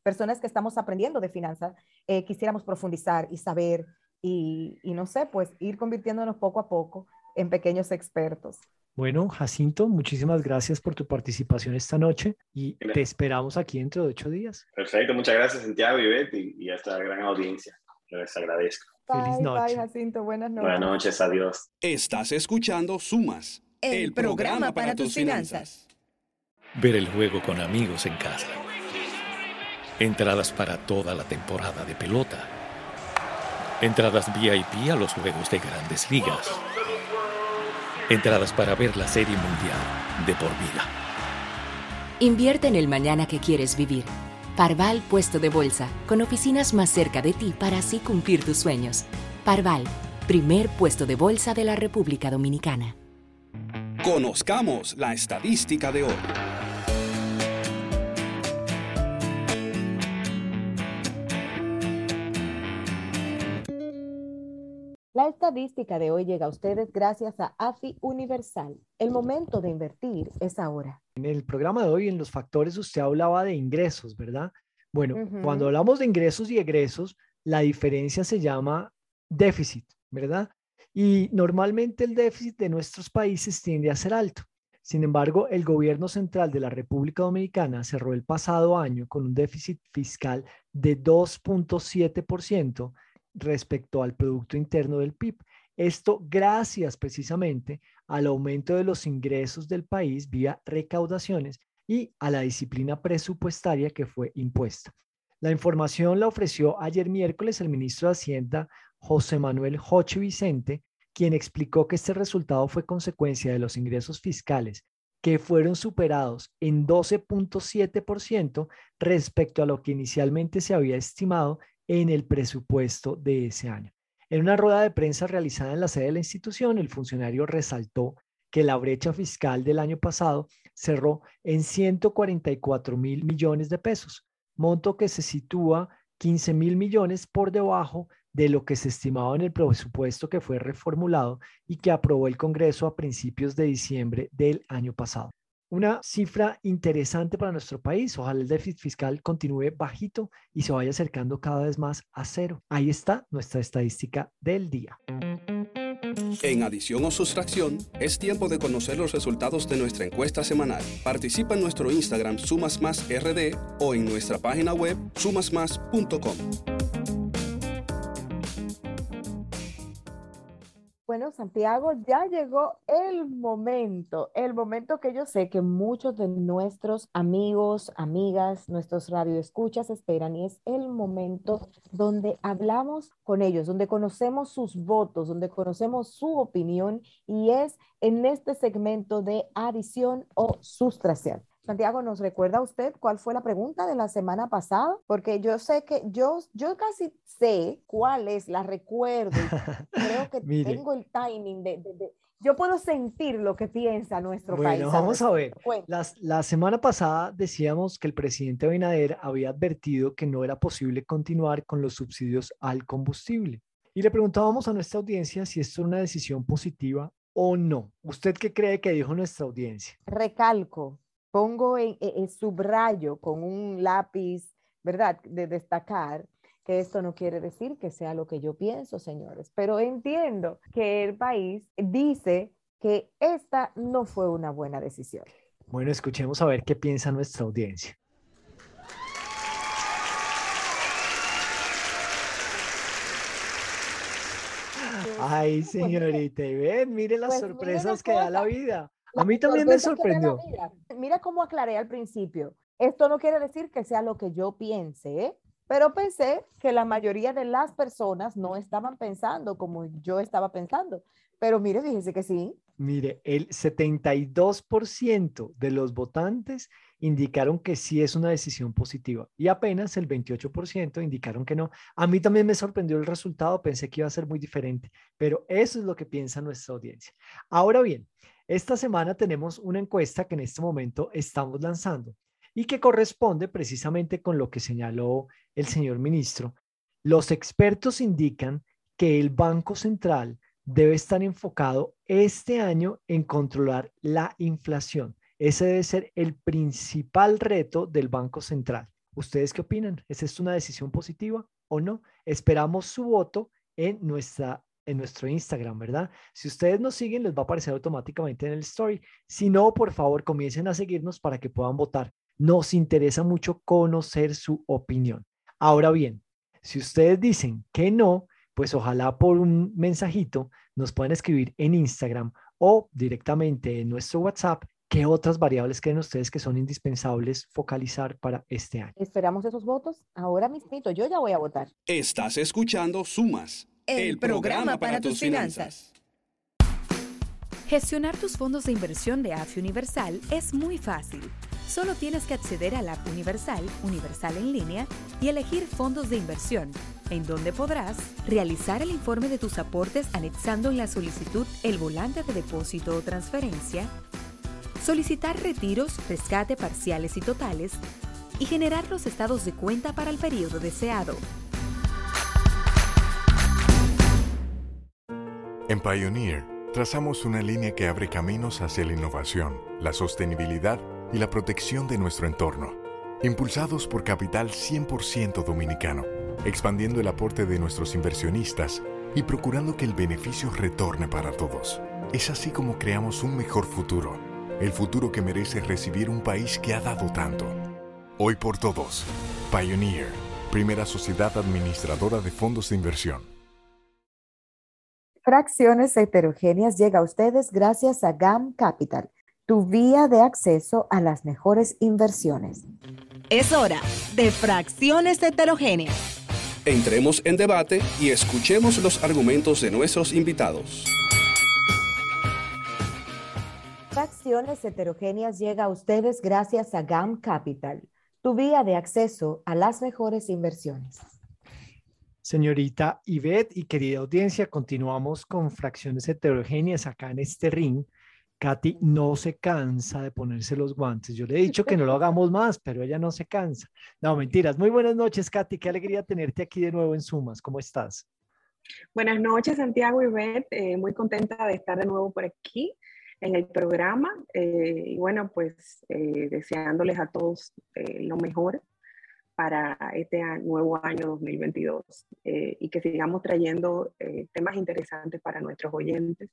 personas que estamos aprendiendo de finanzas, eh, quisiéramos profundizar y saber y, y no sé, pues ir convirtiéndonos poco a poco en pequeños expertos. Bueno, Jacinto, muchísimas gracias por tu participación esta noche y te esperamos aquí dentro de ocho días. Perfecto, muchas gracias Santiago y Beth y, y a esta gran audiencia. Les agradezco. Feliz Bye, noche. bye, Jacinto. Buenas noches. Buenas noches, adiós. Estás escuchando Sumas, El programa para tus finanzas. Ver el juego con amigos en casa. Entradas para toda la temporada de pelota. Entradas V I P a los juegos de Grandes Ligas. Entradas para ver la Serie Mundial de por vida. Invierte en el mañana que quieres vivir. Parval Puesto de Bolsa, con oficinas más cerca de ti para así cumplir tus sueños. Parval, primer puesto de bolsa de la República Dominicana. Conozcamos la estadística de hoy. La estadística de hoy llega a ustedes gracias a AFI Universal. El momento de invertir es ahora. En el programa de hoy, en los factores, usted hablaba de ingresos, ¿verdad? Bueno, Uh-huh. cuando hablamos de ingresos y egresos, la diferencia se llama déficit, ¿verdad? Y normalmente el déficit de nuestros países tiende a ser alto. Sin embargo, el gobierno central de la República Dominicana cerró el pasado año con un déficit fiscal de dos punto siete por ciento respecto al Producto Interno del P I B. Esto gracias precisamente al aumento de los ingresos del país vía recaudaciones y a la disciplina presupuestaria que fue impuesta. La información la ofreció ayer miércoles el ministro de Hacienda, José Manuel Hoche Vicente, quien explicó que este resultado fue consecuencia de los ingresos fiscales que fueron superados en doce punto siete por ciento respecto a lo que inicialmente se había estimado en el presupuesto de ese año. En una rueda de prensa realizada en la sede de la institución, el funcionario resaltó que la brecha fiscal del año pasado cerró en ciento cuarenta y cuatro mil millones de pesos, monto que se sitúa quince mil millones por debajo de lo que se estimaba en el presupuesto que fue reformulado y que aprobó el Congreso a principios de diciembre del año pasado. Una cifra interesante para nuestro país. Ojalá el déficit fiscal continúe bajito y se vaya acercando cada vez más a cero. Ahí está nuestra estadística del día. En adición o sustracción, es tiempo de conocer los resultados de nuestra encuesta semanal. Participa en nuestro Instagram Sumas Más R D o en nuestra página web sumas más punto com. Bueno, Santiago, ya llegó el momento, el momento que yo sé que muchos de nuestros amigos, amigas, nuestros radioescuchas esperan, y es el momento donde hablamos con ellos, donde conocemos sus votos, donde conocemos su opinión, y es en este segmento de adición o sustracción. Santiago, ¿nos recuerda usted cuál fue la pregunta de la semana pasada? Porque yo sé que yo, yo casi sé cuál es, la recuerdo. Y creo que tengo el timing de, de, de... Yo puedo sentir lo que piensa nuestro bueno, país. Bueno, vamos a ver. Las, la semana pasada decíamos que el presidente Abinader había advertido que no era posible continuar con los subsidios al combustible. Y le preguntábamos a nuestra audiencia si esto es una decisión positiva o no. ¿Usted qué cree que dijo nuestra audiencia? Recalco. Pongo en, en subrayo con un lápiz, ¿verdad?, de destacar que esto no quiere decir que sea lo que yo pienso, señores, pero entiendo que el país dice que esta no fue una buena decisión. Bueno, escuchemos a ver qué piensa nuestra audiencia. Ay, señorita, y ven, mire las pues sorpresas que da la vida. A mí también me sorprendió. Mira cómo aclaré al principio. Esto no quiere decir que sea lo que yo piense, ¿eh? Pero pensé que la mayoría de las personas no estaban pensando como yo estaba pensando. Pero mire, fíjese que sí. Mire, el setenta y dos por ciento de los votantes indicaron que sí es una decisión positiva y apenas el veintiocho por ciento indicaron que no. A mí también me sorprendió el resultado, pensé que iba a ser muy diferente, pero eso es lo que piensa nuestra audiencia. Ahora bien, esta semana tenemos una encuesta que en este momento estamos lanzando y que corresponde precisamente con lo que señaló el señor ministro. Los expertos indican que el Banco Central debe estar enfocado este año en controlar la inflación. Ese debe ser el principal reto del Banco Central. ¿Ustedes qué opinan? ¿Es esto una decisión positiva o no? Esperamos su voto en, nuestra, en nuestro Instagram, ¿verdad? Si ustedes nos siguen, les va a aparecer automáticamente en el story. Si no, por favor, comiencen a seguirnos para que puedan votar. Nos interesa mucho conocer su opinión. Ahora bien, si ustedes dicen que no, pues ojalá por un mensajito nos puedan escribir en Instagram o directamente en nuestro WhatsApp qué otras variables creen ustedes que son indispensables focalizar para este año. Esperamos esos votos ahora mismito. Yo ya voy a votar. Estás escuchando Sumas, el, programa para tus finanzas. Gestionar tus fondos de inversión de A F I Universal es muy fácil. Solo tienes que acceder a la app Universal, Universal en línea, y elegir fondos de inversión, en donde podrás realizar el informe de tus aportes anexando en la solicitud el volante de depósito o transferencia, solicitar retiros, rescate parciales y totales, y generar los estados de cuenta para el periodo deseado. En Pioneer, trazamos una línea que abre caminos hacia la innovación, la sostenibilidad y la protección de nuestro entorno, impulsados por capital cien por ciento dominicano, expandiendo el aporte de nuestros inversionistas y procurando que el beneficio retorne para todos. Es así como creamos un mejor futuro, el futuro que merece recibir un país que ha dado tanto. Hoy por todos, Pioneer, primera sociedad administradora de fondos de inversión. Fracciones Heterogéneas llega a ustedes gracias a G A M Capital, tu vía de acceso a las mejores inversiones. Es hora de Fracciones Heterogéneas. Entremos en debate y escuchemos los argumentos de nuestros invitados. Fracciones Heterogéneas llega a ustedes gracias a G A M Capital, tu vía de acceso a las mejores inversiones. Señorita Ivette y querida audiencia, continuamos con Fracciones Heterogéneas acá en este ring. Katy no se cansa de ponerse los guantes. Yo le he dicho que no lo hagamos más, pero ella no se cansa. No, mentiras. Muy buenas noches, Katy. Qué alegría tenerte aquí de nuevo en Sumas. ¿Cómo estás? Buenas noches, Santiago y Ivette. Eh, muy contenta de estar de nuevo por aquí en el programa. Eh, y bueno, pues eh, deseándoles a todos eh, lo mejor para este año, nuevo año dos mil veintidós eh, y que sigamos trayendo eh, temas interesantes para nuestros oyentes.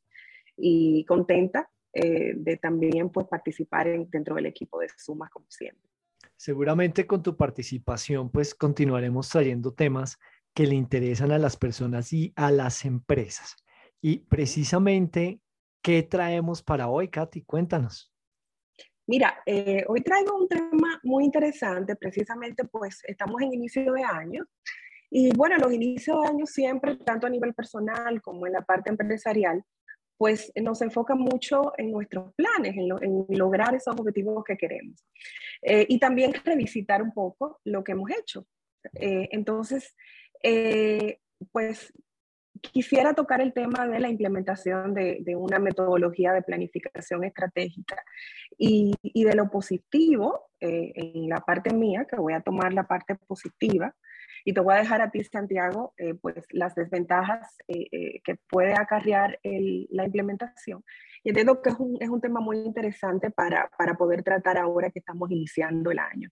Y contenta Eh, de también pues, participar en, dentro del equipo de Sumas como siempre. Seguramente con tu participación pues continuaremos trayendo temas que le interesan a las personas y a las empresas. Y precisamente, ¿qué traemos para hoy, Katy? Cuéntanos. Mira, eh, hoy traigo un tema muy interesante, precisamente pues estamos en inicio de año y bueno, los inicios de año siempre, tanto a nivel personal como en la parte empresarial, pues nos enfoca mucho en nuestros planes, en, lo, en lograr esos objetivos que queremos. Eh, y también revisitar un poco lo que hemos hecho. Eh, entonces, eh, pues quisiera tocar el tema de la implementación de, de una metodología de planificación estratégica y, y de lo positivo, eh, en la parte mía, que voy a tomar la parte positiva, y te voy a dejar a ti, Santiago, eh, pues las desventajas eh, eh, que puede acarrear el, la implementación. Y entiendo que es un, es un tema muy interesante para, para poder tratar ahora que estamos iniciando el año.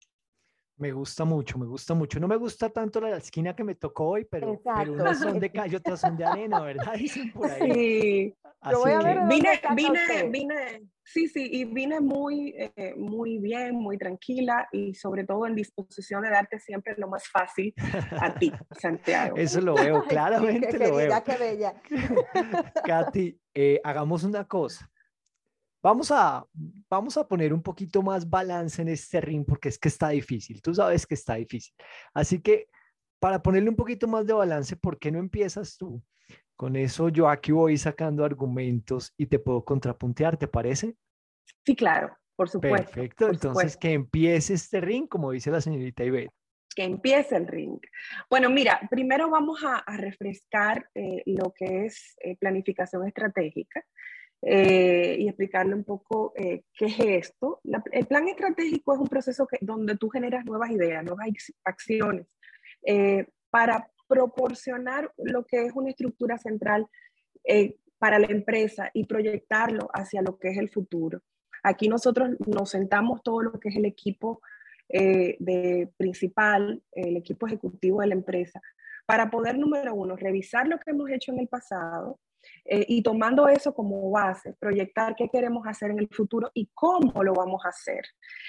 Me gusta mucho, me gusta mucho. No me gusta tanto la esquina que me tocó hoy, pero, pero unas son de cal y otras son de arena, ¿verdad? Dicen por ahí. Sí. Así voy a ver que... vine, vine, vine, sí, sí, y vine muy, eh, muy bien, muy tranquila y sobre todo en disposición de darte siempre lo más fácil a ti, Santiago. Eso lo veo, claramente qué lo querida, veo. Qué bella. Katy, eh, hagamos una cosa. Vamos a, vamos a poner un poquito más balance en este ring porque es que está difícil. Tú sabes que está difícil. Así que para ponerle un poquito más de balance, ¿por qué no empiezas tú? Con eso yo aquí voy sacando argumentos y te puedo contrapuntear, ¿te parece? Sí, claro, por supuesto. Perfecto, por entonces supuesto. Que empiece este ring, como dice la señorita Ivette. Que empiece el ring. Bueno, mira, primero vamos a, a refrescar eh, lo que es eh, planificación estratégica. Eh, y explicarle un poco eh, qué es esto. La, el plan estratégico es un proceso que, donde tú generas nuevas ideas, nuevas acciones eh, para proporcionar lo que es una estructura central eh, para la empresa y proyectarlo hacia lo que es el futuro. Aquí nosotros nos sentamos todo lo que es el equipo eh, de principal, el equipo ejecutivo de la empresa, para poder, número uno, revisar lo que hemos hecho en el pasado eh, y tomando eso como base, proyectar qué queremos hacer en el futuro y cómo lo vamos a hacer.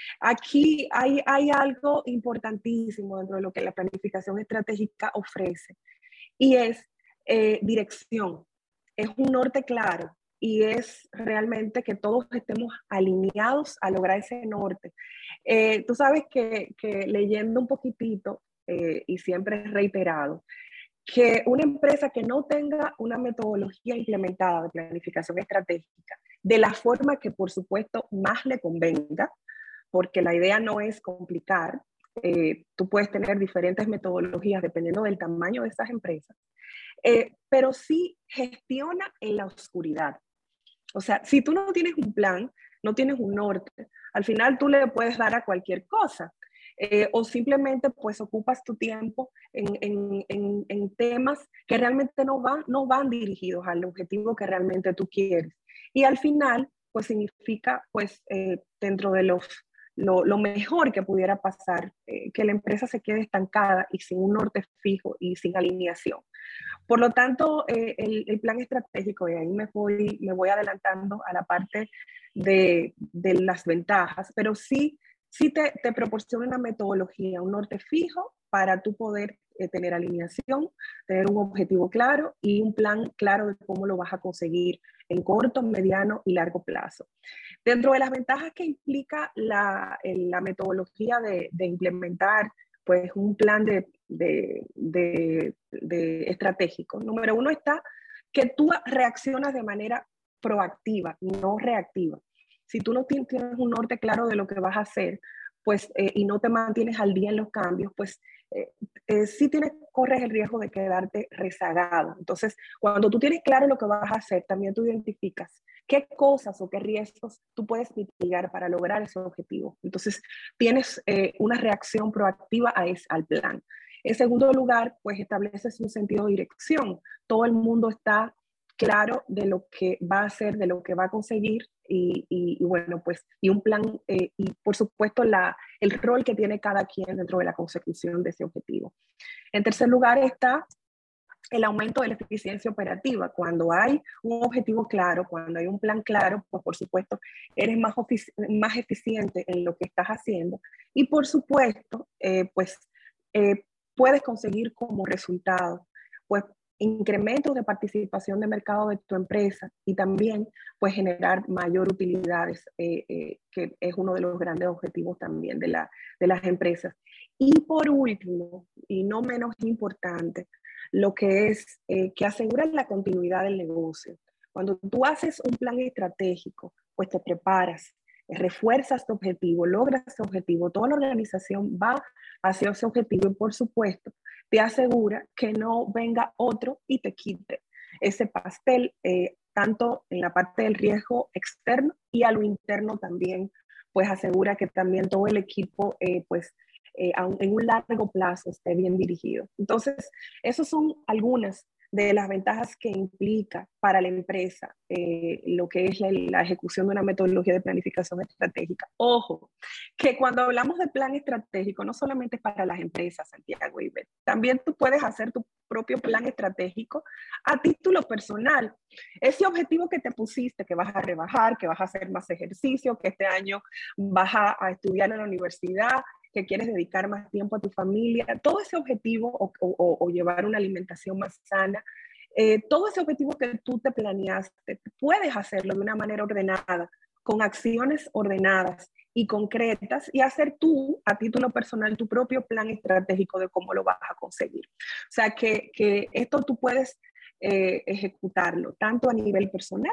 Aquí hay, hay algo importantísimo dentro de lo que la planificación estratégica ofrece y es eh, dirección, es un norte claro y es realmente que todos estemos alineados a lograr ese norte. Eh, tú sabes que, que leyendo un poquitito, eh, y siempre es reiterado, que una empresa que no tenga una metodología implementada de planificación estratégica, de la forma que por supuesto más le convenga, porque la idea no es complicar, eh, tú puedes tener diferentes metodologías dependiendo del tamaño de esas empresas, eh, pero sí gestiona en la oscuridad. O sea, si tú no tienes un plan, no tienes un norte, al final tú le puedes dar a cualquier cosa. Eh, o simplemente pues ocupas tu tiempo en, en, en, en temas que realmente no van, no van dirigidos al objetivo que realmente tú quieres. Y al final pues significa pues eh, dentro de los, lo, lo mejor que pudiera pasar, eh, que la empresa se quede estancada y sin un norte fijo y sin alineación. Por lo tanto, eh, el, el plan estratégico, y ahí me voy, me voy adelantando a la parte de, de las ventajas, pero sí Sí te, te proporciona una metodología, un norte fijo para tú poder eh, tener alineación, tener un objetivo claro y un plan claro de cómo lo vas a conseguir en corto, mediano y largo plazo. Dentro de las ventajas que implica la, la metodología de, de implementar pues, un plan de, de, de, de estratégico, número uno está que tú reaccionas de manera proactiva, no reactiva. Si tú no tienes un norte claro de lo que vas a hacer, pues, eh, y no te mantienes al día en los cambios, pues eh, eh, sí tienes, corres el riesgo de quedarte rezagado. Entonces, cuando tú tienes claro lo que vas a hacer, también tú identificas qué cosas o qué riesgos tú puedes mitigar para lograr ese objetivo. Entonces, tienes eh, una reacción proactiva a ese, al plan. En segundo lugar, pues estableces un sentido de dirección. Todo el mundo está claro de lo que va a hacer, de lo que va a conseguir y, y, y bueno, pues, y un plan eh, y por supuesto la, el rol que tiene cada quien dentro de la consecución de ese objetivo. En tercer lugar está el aumento de la eficiencia operativa. Cuando hay un objetivo claro, cuando hay un plan claro, pues por supuesto eres más, más eficiente en lo que estás haciendo y por supuesto, eh, pues eh, puedes conseguir como resultado, pues incrementos de participación de mercado de tu empresa y también pues generar mayor utilidades, eh, eh, que es uno de los grandes objetivos también de, la, de las empresas. Y por último, y no menos importante, lo que es eh, que aseguran la continuidad del negocio. Cuando tú haces un plan estratégico, pues te preparas, refuerzas tu objetivo, logras ese objetivo, toda la organización va hacia ese objetivo y por supuesto te asegura que no venga otro y te quite ese pastel, eh, tanto en la parte del riesgo externo y a lo interno también, pues asegura que también todo el equipo, eh, pues eh, en un largo plazo esté bien dirigido. Entonces, esas son algunas de las ventajas que implica para la empresa eh, lo que es la, la ejecución de una metodología de planificación estratégica. Ojo, que cuando hablamos de plan estratégico no solamente es para las empresas, Santiago y Beth, también tú puedes hacer tu propio plan estratégico a título personal. Ese objetivo que te pusiste, que vas a rebajar, que vas a hacer más ejercicio, que este año vas a, a estudiar en la universidad, que quieres dedicar más tiempo a tu familia, todo ese objetivo o, o, o llevar una alimentación más sana, eh, todo ese objetivo que tú te planeaste, puedes hacerlo de una manera ordenada, con acciones ordenadas y concretas y hacer tú, a título personal, tu propio plan estratégico de cómo lo vas a conseguir. O sea, que, que esto tú puedes eh, ejecutarlo tanto a nivel personal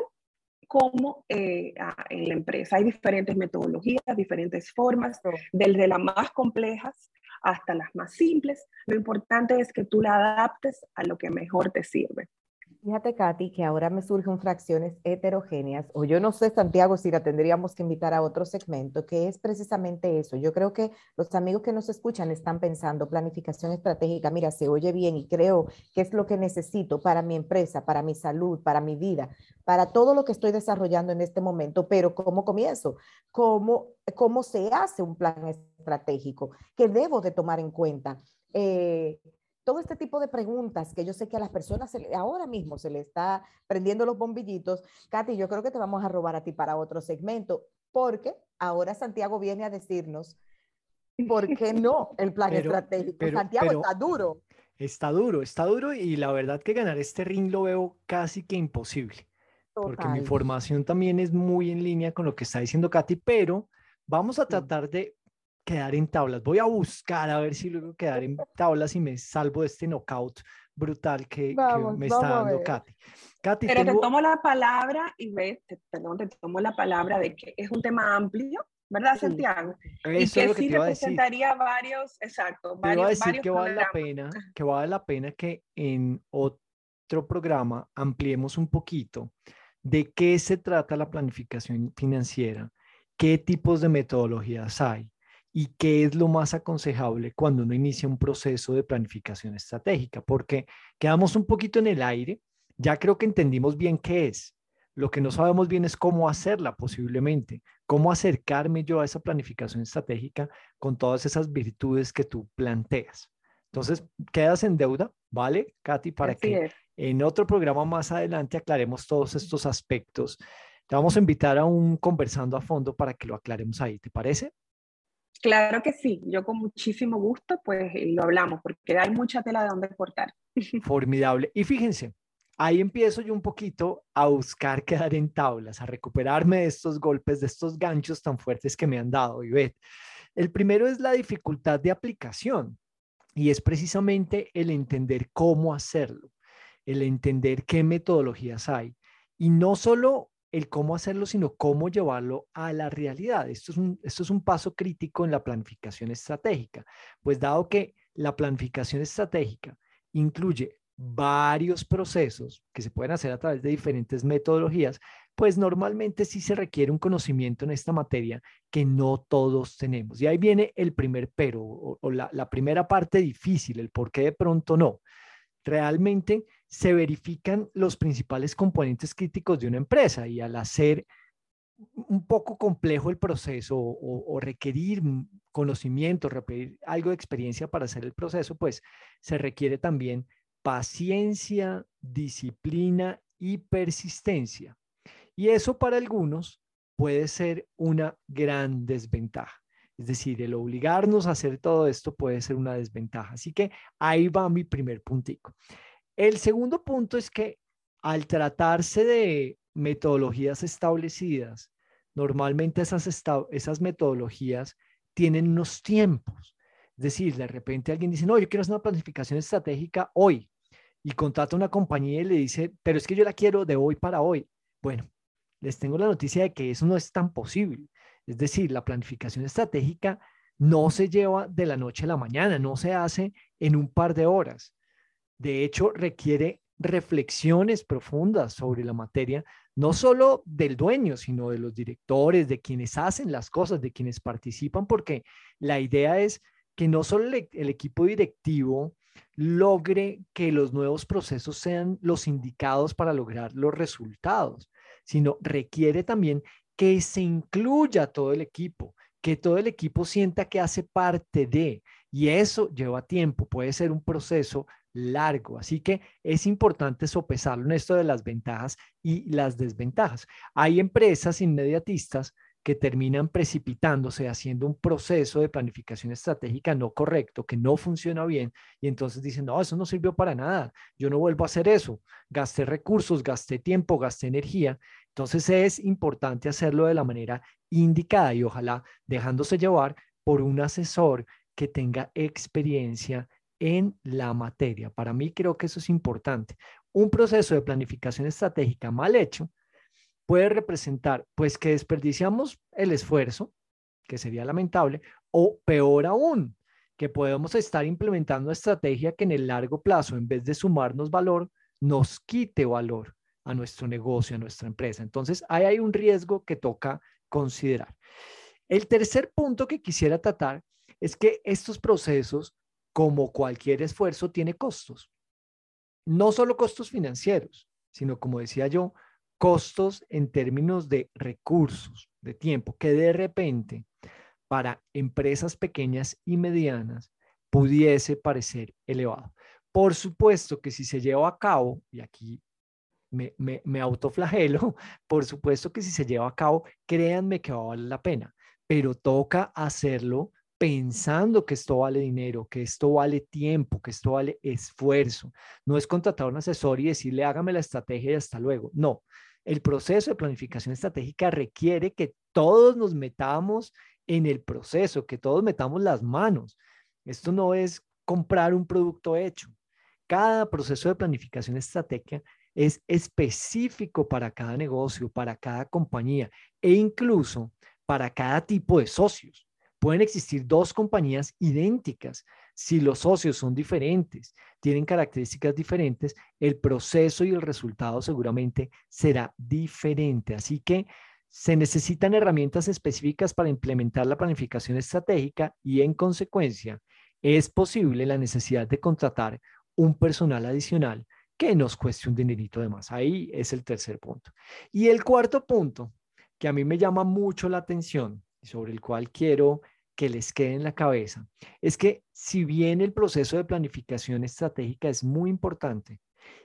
como eh, en la empresa. Hay diferentes metodologías, diferentes formas, desde las más complejas hasta las más simples. Lo importante es que tú la adaptes a lo que mejor te sirve. Fíjate, Katy, que ahora me surgen fracciones heterogéneas, o yo no sé, Santiago, si la tendríamos que invitar a otro segmento, que es precisamente eso. Yo creo que los amigos que nos escuchan están pensando planificación estratégica. Mira, se oye bien y creo que es lo que necesito para mi empresa, para mi salud, para mi vida, para todo lo que estoy desarrollando en este momento. Pero ¿cómo comienzo? ¿Cómo, cómo se hace un plan estratégico? ¿Qué debo de tomar en cuenta? Eh, todo este tipo de preguntas que yo sé que a las personas se le, ahora mismo se le está prendiendo los bombillitos. Katy, yo creo que te vamos a robar a ti para otro segmento, porque ahora Santiago viene a decirnos por qué no el plan Pero, estratégico. pero, Santiago pero está duro. está duro, está duro y la verdad que ganar este ring lo veo casi que imposible, porque mi Total. formación también es muy en línea con lo que está diciendo Katy, pero vamos a tratar de quedar en tablas. Voy a buscar a ver si logro quedar en tablas y me salvo de este knockout brutal que, que Vamos, me está vamos a dando ver. Katy. Katy, Pero te tengo... tomo la palabra y ves, te, perdón, te tomo la palabra de que es un tema amplio, ¿verdad, Sí. Santiago? Y Eso es que lo que sí te iba a decir. representaría varios, exacto, Te iba a varios, decir varios que vale la programas. pena, que vale la pena que en otro programa ampliemos un poquito de qué se trata la planificación financiera, qué tipos de metodologías hay y qué es lo más aconsejable cuando uno inicia un proceso de planificación estratégica, porque quedamos un poquito en el aire. Ya creo que entendimos bien qué es. Lo que no sabemos bien es cómo hacerla posiblemente, cómo acercarme yo a esa planificación estratégica con todas esas virtudes que tú planteas. Entonces, quedas en deuda, ¿vale, Katy? Para Así que es. en otro programa más adelante aclaremos todos estos aspectos. Te vamos a invitar a un conversando a fondo para que lo aclaremos ahí, ¿te parece? Claro que sí, yo con muchísimo gusto, pues lo hablamos, porque hay mucha tela de donde cortar. Formidable. Y fíjense, ahí empiezo yo un poquito a buscar quedar en tablas, a recuperarme de estos golpes, de estos ganchos tan fuertes que me han dado, Ivette. El primero es la dificultad de aplicación y es precisamente el entender cómo hacerlo, el entender qué metodologías hay y no solo el cómo hacerlo, sino cómo llevarlo a la realidad. Esto es un, esto es un paso crítico en la planificación estratégica, pues dado que la planificación estratégica incluye varios procesos que se pueden hacer a través de diferentes metodologías, pues normalmente sí se requiere un conocimiento en esta materia que no todos tenemos. Y ahí viene el primer pero o, o la, la primera parte difícil, el por qué de pronto no. Realmente se verifican los principales componentes críticos de una empresa y al hacer un poco complejo el proceso o, o requerir conocimiento, requerir algo de experiencia para hacer el proceso, pues se requiere también paciencia, disciplina y persistencia. Y eso para algunos puede ser una gran desventaja. Es decir, el obligarnos a hacer todo esto puede ser una desventaja. Así que ahí va mi primer puntico. El segundo punto es que al tratarse de metodologías establecidas, normalmente esas, esta- esas metodologías tienen unos tiempos. Es decir, de repente alguien dice, no, yo quiero hacer una planificación estratégica hoy y contrata una compañía y le dice, pero es que yo la quiero de hoy para hoy. Bueno, les tengo la noticia de que eso no es tan posible. Es decir, la planificación estratégica no se lleva de la noche a la mañana, no se hace en un par de horas. De hecho, requiere reflexiones profundas sobre la materia, no solo del dueño, sino de los directores, de quienes hacen las cosas, de quienes participan, porque la idea es que no solo el, el equipo directivo logre que los nuevos procesos sean los indicados para lograr los resultados, sino requiere también que se incluya todo el equipo, que todo el equipo sienta que hace parte de, y eso lleva tiempo, puede ser un proceso largo, así que es importante sopesarlo en esto de las ventajas y las desventajas. Hay empresas inmediatistas que terminan precipitándose, haciendo un proceso de planificación estratégica no correcto, que no funciona bien, y entonces dicen, no, eso no sirvió para nada, yo no vuelvo a hacer eso, gasté recursos, gasté tiempo, gasté energía. Entonces es importante hacerlo de la manera indicada y ojalá dejándose llevar por un asesor que tenga experiencia en la materia. Para mí creo que eso es importante. Un proceso de planificación estratégica mal hecho puede representar pues que desperdiciamos el esfuerzo, que sería lamentable, o peor aún, que podemos estar implementando una estrategia que en el largo plazo, en vez de sumarnos valor, nos quite valor a nuestro negocio, a nuestra empresa. Entonces, ahí hay un riesgo que toca considerar. El tercer punto que quisiera tratar es que estos procesos, como cualquier esfuerzo, tiene costos. No solo costos financieros, sino, como decía yo, costos en términos de recursos, de tiempo, que de repente para empresas pequeñas y medianas pudiese parecer elevado. Por supuesto que si se lleva a cabo, y aquí me, me, me autoflagelo, por supuesto que si se lleva a cabo, créanme que va a valer la pena, pero toca hacerlo pensando que esto vale dinero, que esto vale tiempo, que esto vale esfuerzo. No es contratar a un asesor y decirle hágame la estrategia y hasta luego. No, el proceso de planificación estratégica requiere que todos nos metamos en el proceso, que todos metamos las manos. Esto no es comprar un producto hecho. Cada proceso de planificación estratégica es específico para cada negocio, para cada compañía e incluso para cada tipo de socios. Pueden existir dos compañías idénticas. Si los socios son diferentes, tienen características diferentes, el proceso y el resultado seguramente será diferente. Así que se necesitan herramientas específicas para implementar la planificación estratégica y, en consecuencia, es posible la necesidad de contratar un personal adicional que nos cueste un dinerito de más. Ahí es el tercer punto. Y el cuarto punto, que a mí me llama mucho la atención y sobre el cual quiero que les quede en la cabeza, es que si bien el proceso de planificación estratégica es muy importante,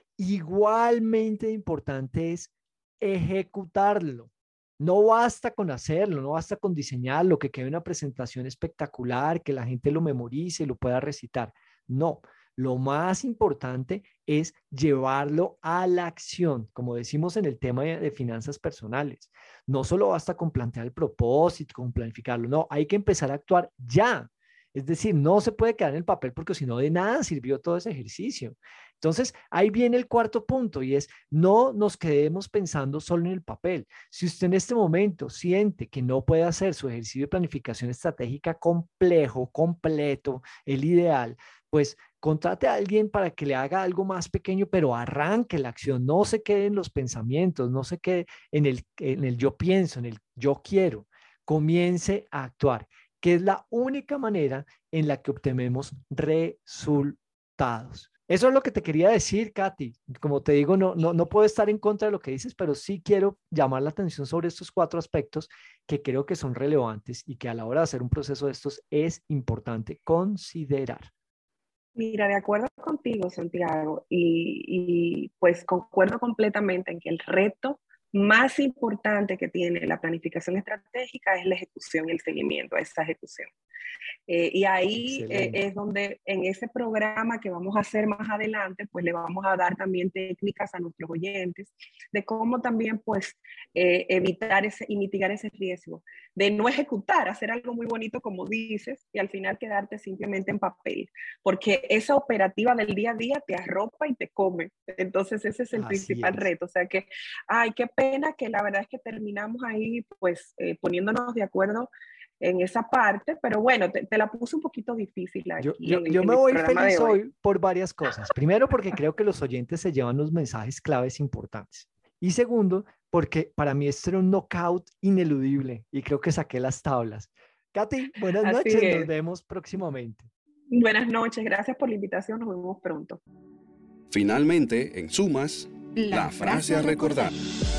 igualmente importante es ejecutarlo. No basta con hacerlo, no basta con diseñarlo, que quede una presentación espectacular, que la gente lo memorice y lo pueda recitar. No, lo más importante es llevarlo a la acción, como decimos en el tema de, de finanzas personales. No solo basta con plantear el propósito, con planificarlo, no, hay que empezar a actuar ya. Es decir, no se puede quedar en el papel porque si no de nada sirvió todo ese ejercicio. Entonces, ahí viene el cuarto punto y es no nos quedemos pensando solo en el papel. Si usted en este momento siente que no puede hacer su ejercicio de planificación estratégica complejo, completo, el ideal, pues contrate a alguien para que le haga algo más pequeño, pero arranque la acción. No se quede en los pensamientos, no se quede en el, en el yo pienso, en el yo quiero. Comience a actuar, que es la única manera en la que obtenemos resultados. Eso es lo que te quería decir, Katy. Como te digo, no, no, no puedo estar en contra de lo que dices, pero sí quiero llamar la atención sobre estos cuatro aspectos que creo que son relevantes y que a la hora de hacer un proceso de estos es importante considerar. Mira, de acuerdo contigo, Santiago, y, y pues concuerdo completamente en que el reto más importante que tiene la planificación estratégica es la ejecución y el seguimiento a esa ejecución. Eh, y ahí eh, es donde en ese programa que vamos a hacer más adelante, pues le vamos a dar también técnicas a nuestros oyentes de cómo también pues eh, evitar ese, y mitigar ese riesgo de no ejecutar, hacer algo muy bonito como dices y al final quedarte simplemente en papel, porque esa operativa del día a día te arropa y te come. Entonces ese es el Así principal es. reto. O sea que, ay, qué pena que la verdad es que terminamos ahí pues eh, poniéndonos de acuerdo en esa parte, pero bueno, te, te la puse un poquito difícil aquí. Yo, yo, en, yo en me el voy programa feliz de hoy. hoy por varias cosas. Primero, porque creo que los oyentes se llevan los mensajes claves importantes. Y segundo, porque para mí esto era un knockout ineludible y creo que saqué las tablas. Katy, buenas Así noches, nos es. vemos próximamente. Buenas noches, gracias por la invitación, nos vemos pronto. Finalmente, en sumas, la, la frase a recordar.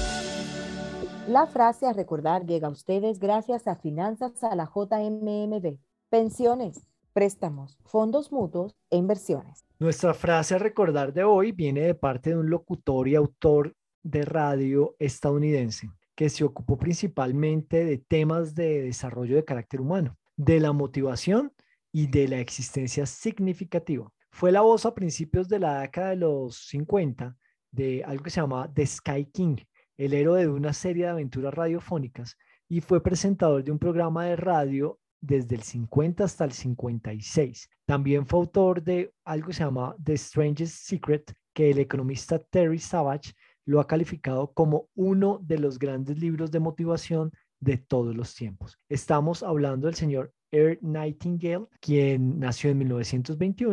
La frase a recordar llega a ustedes gracias a Finanzas a la J M M B, pensiones, préstamos, fondos mutuos e inversiones. Nuestra frase a recordar de hoy viene de parte de un locutor y autor de radio estadounidense que se ocupó principalmente de temas de desarrollo de carácter humano, de la motivación y de la existencia significativa. Fue la voz a principios de la década de los cincuenta de algo que se llama The Sky King, el héroe de una serie de aventuras radiofónicas, y fue presentador de un programa de radio desde el cincuenta hasta el cincuenta y seis. También fue autor de algo que se llama The Strangest Secret, que el economista Terry Savage lo ha calificado como uno de los grandes libros de motivación de todos los tiempos. Estamos hablando del señor Earl Nightingale, quien nació en mil novecientos veintiuno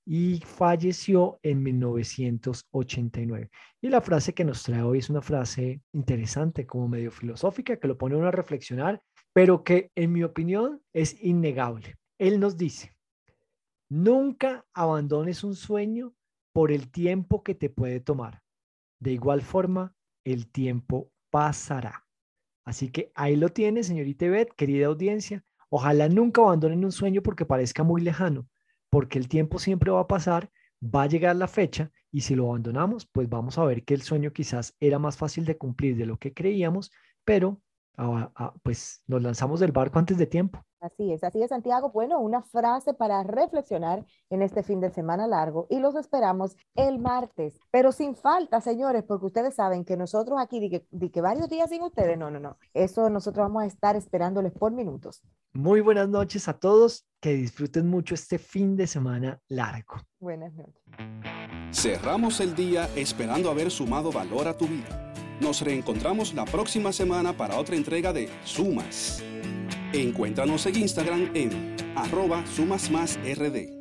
y falleció en mil novecientos ochenta y nueve. Y la frase que nos trae hoy es una frase interesante, como medio filosófica, que lo pone uno a reflexionar, pero que en mi opinión es innegable. Él nos dice: nunca abandones un sueño por el tiempo que te puede tomar. De igual forma, el tiempo pasará. Así que ahí lo tiene, señorita Ivette, querida audiencia. Ojalá nunca abandonen un sueño porque parezca muy lejano, porque el tiempo siempre va a pasar, va a llegar la fecha y si lo abandonamos, pues vamos a ver que el sueño quizás era más fácil de cumplir de lo que creíamos, pero ah, ah, pues nos lanzamos del barco antes de tiempo. Así es, así es, Santiago. Bueno, una frase para reflexionar en este fin de semana largo y los esperamos el martes, pero sin falta, señores, porque ustedes saben que nosotros aquí, di que, di que varios días sin ustedes, no, no, no, eso nosotros vamos a estar esperándoles por minutos. Muy buenas noches a todos, que disfruten mucho este fin de semana largo. Buenas noches. Cerramos el día esperando haber sumado valor a tu vida. Nos reencontramos la próxima semana para otra entrega de Sumas. Encuéntranos en Instagram en arroba sumasmásrd.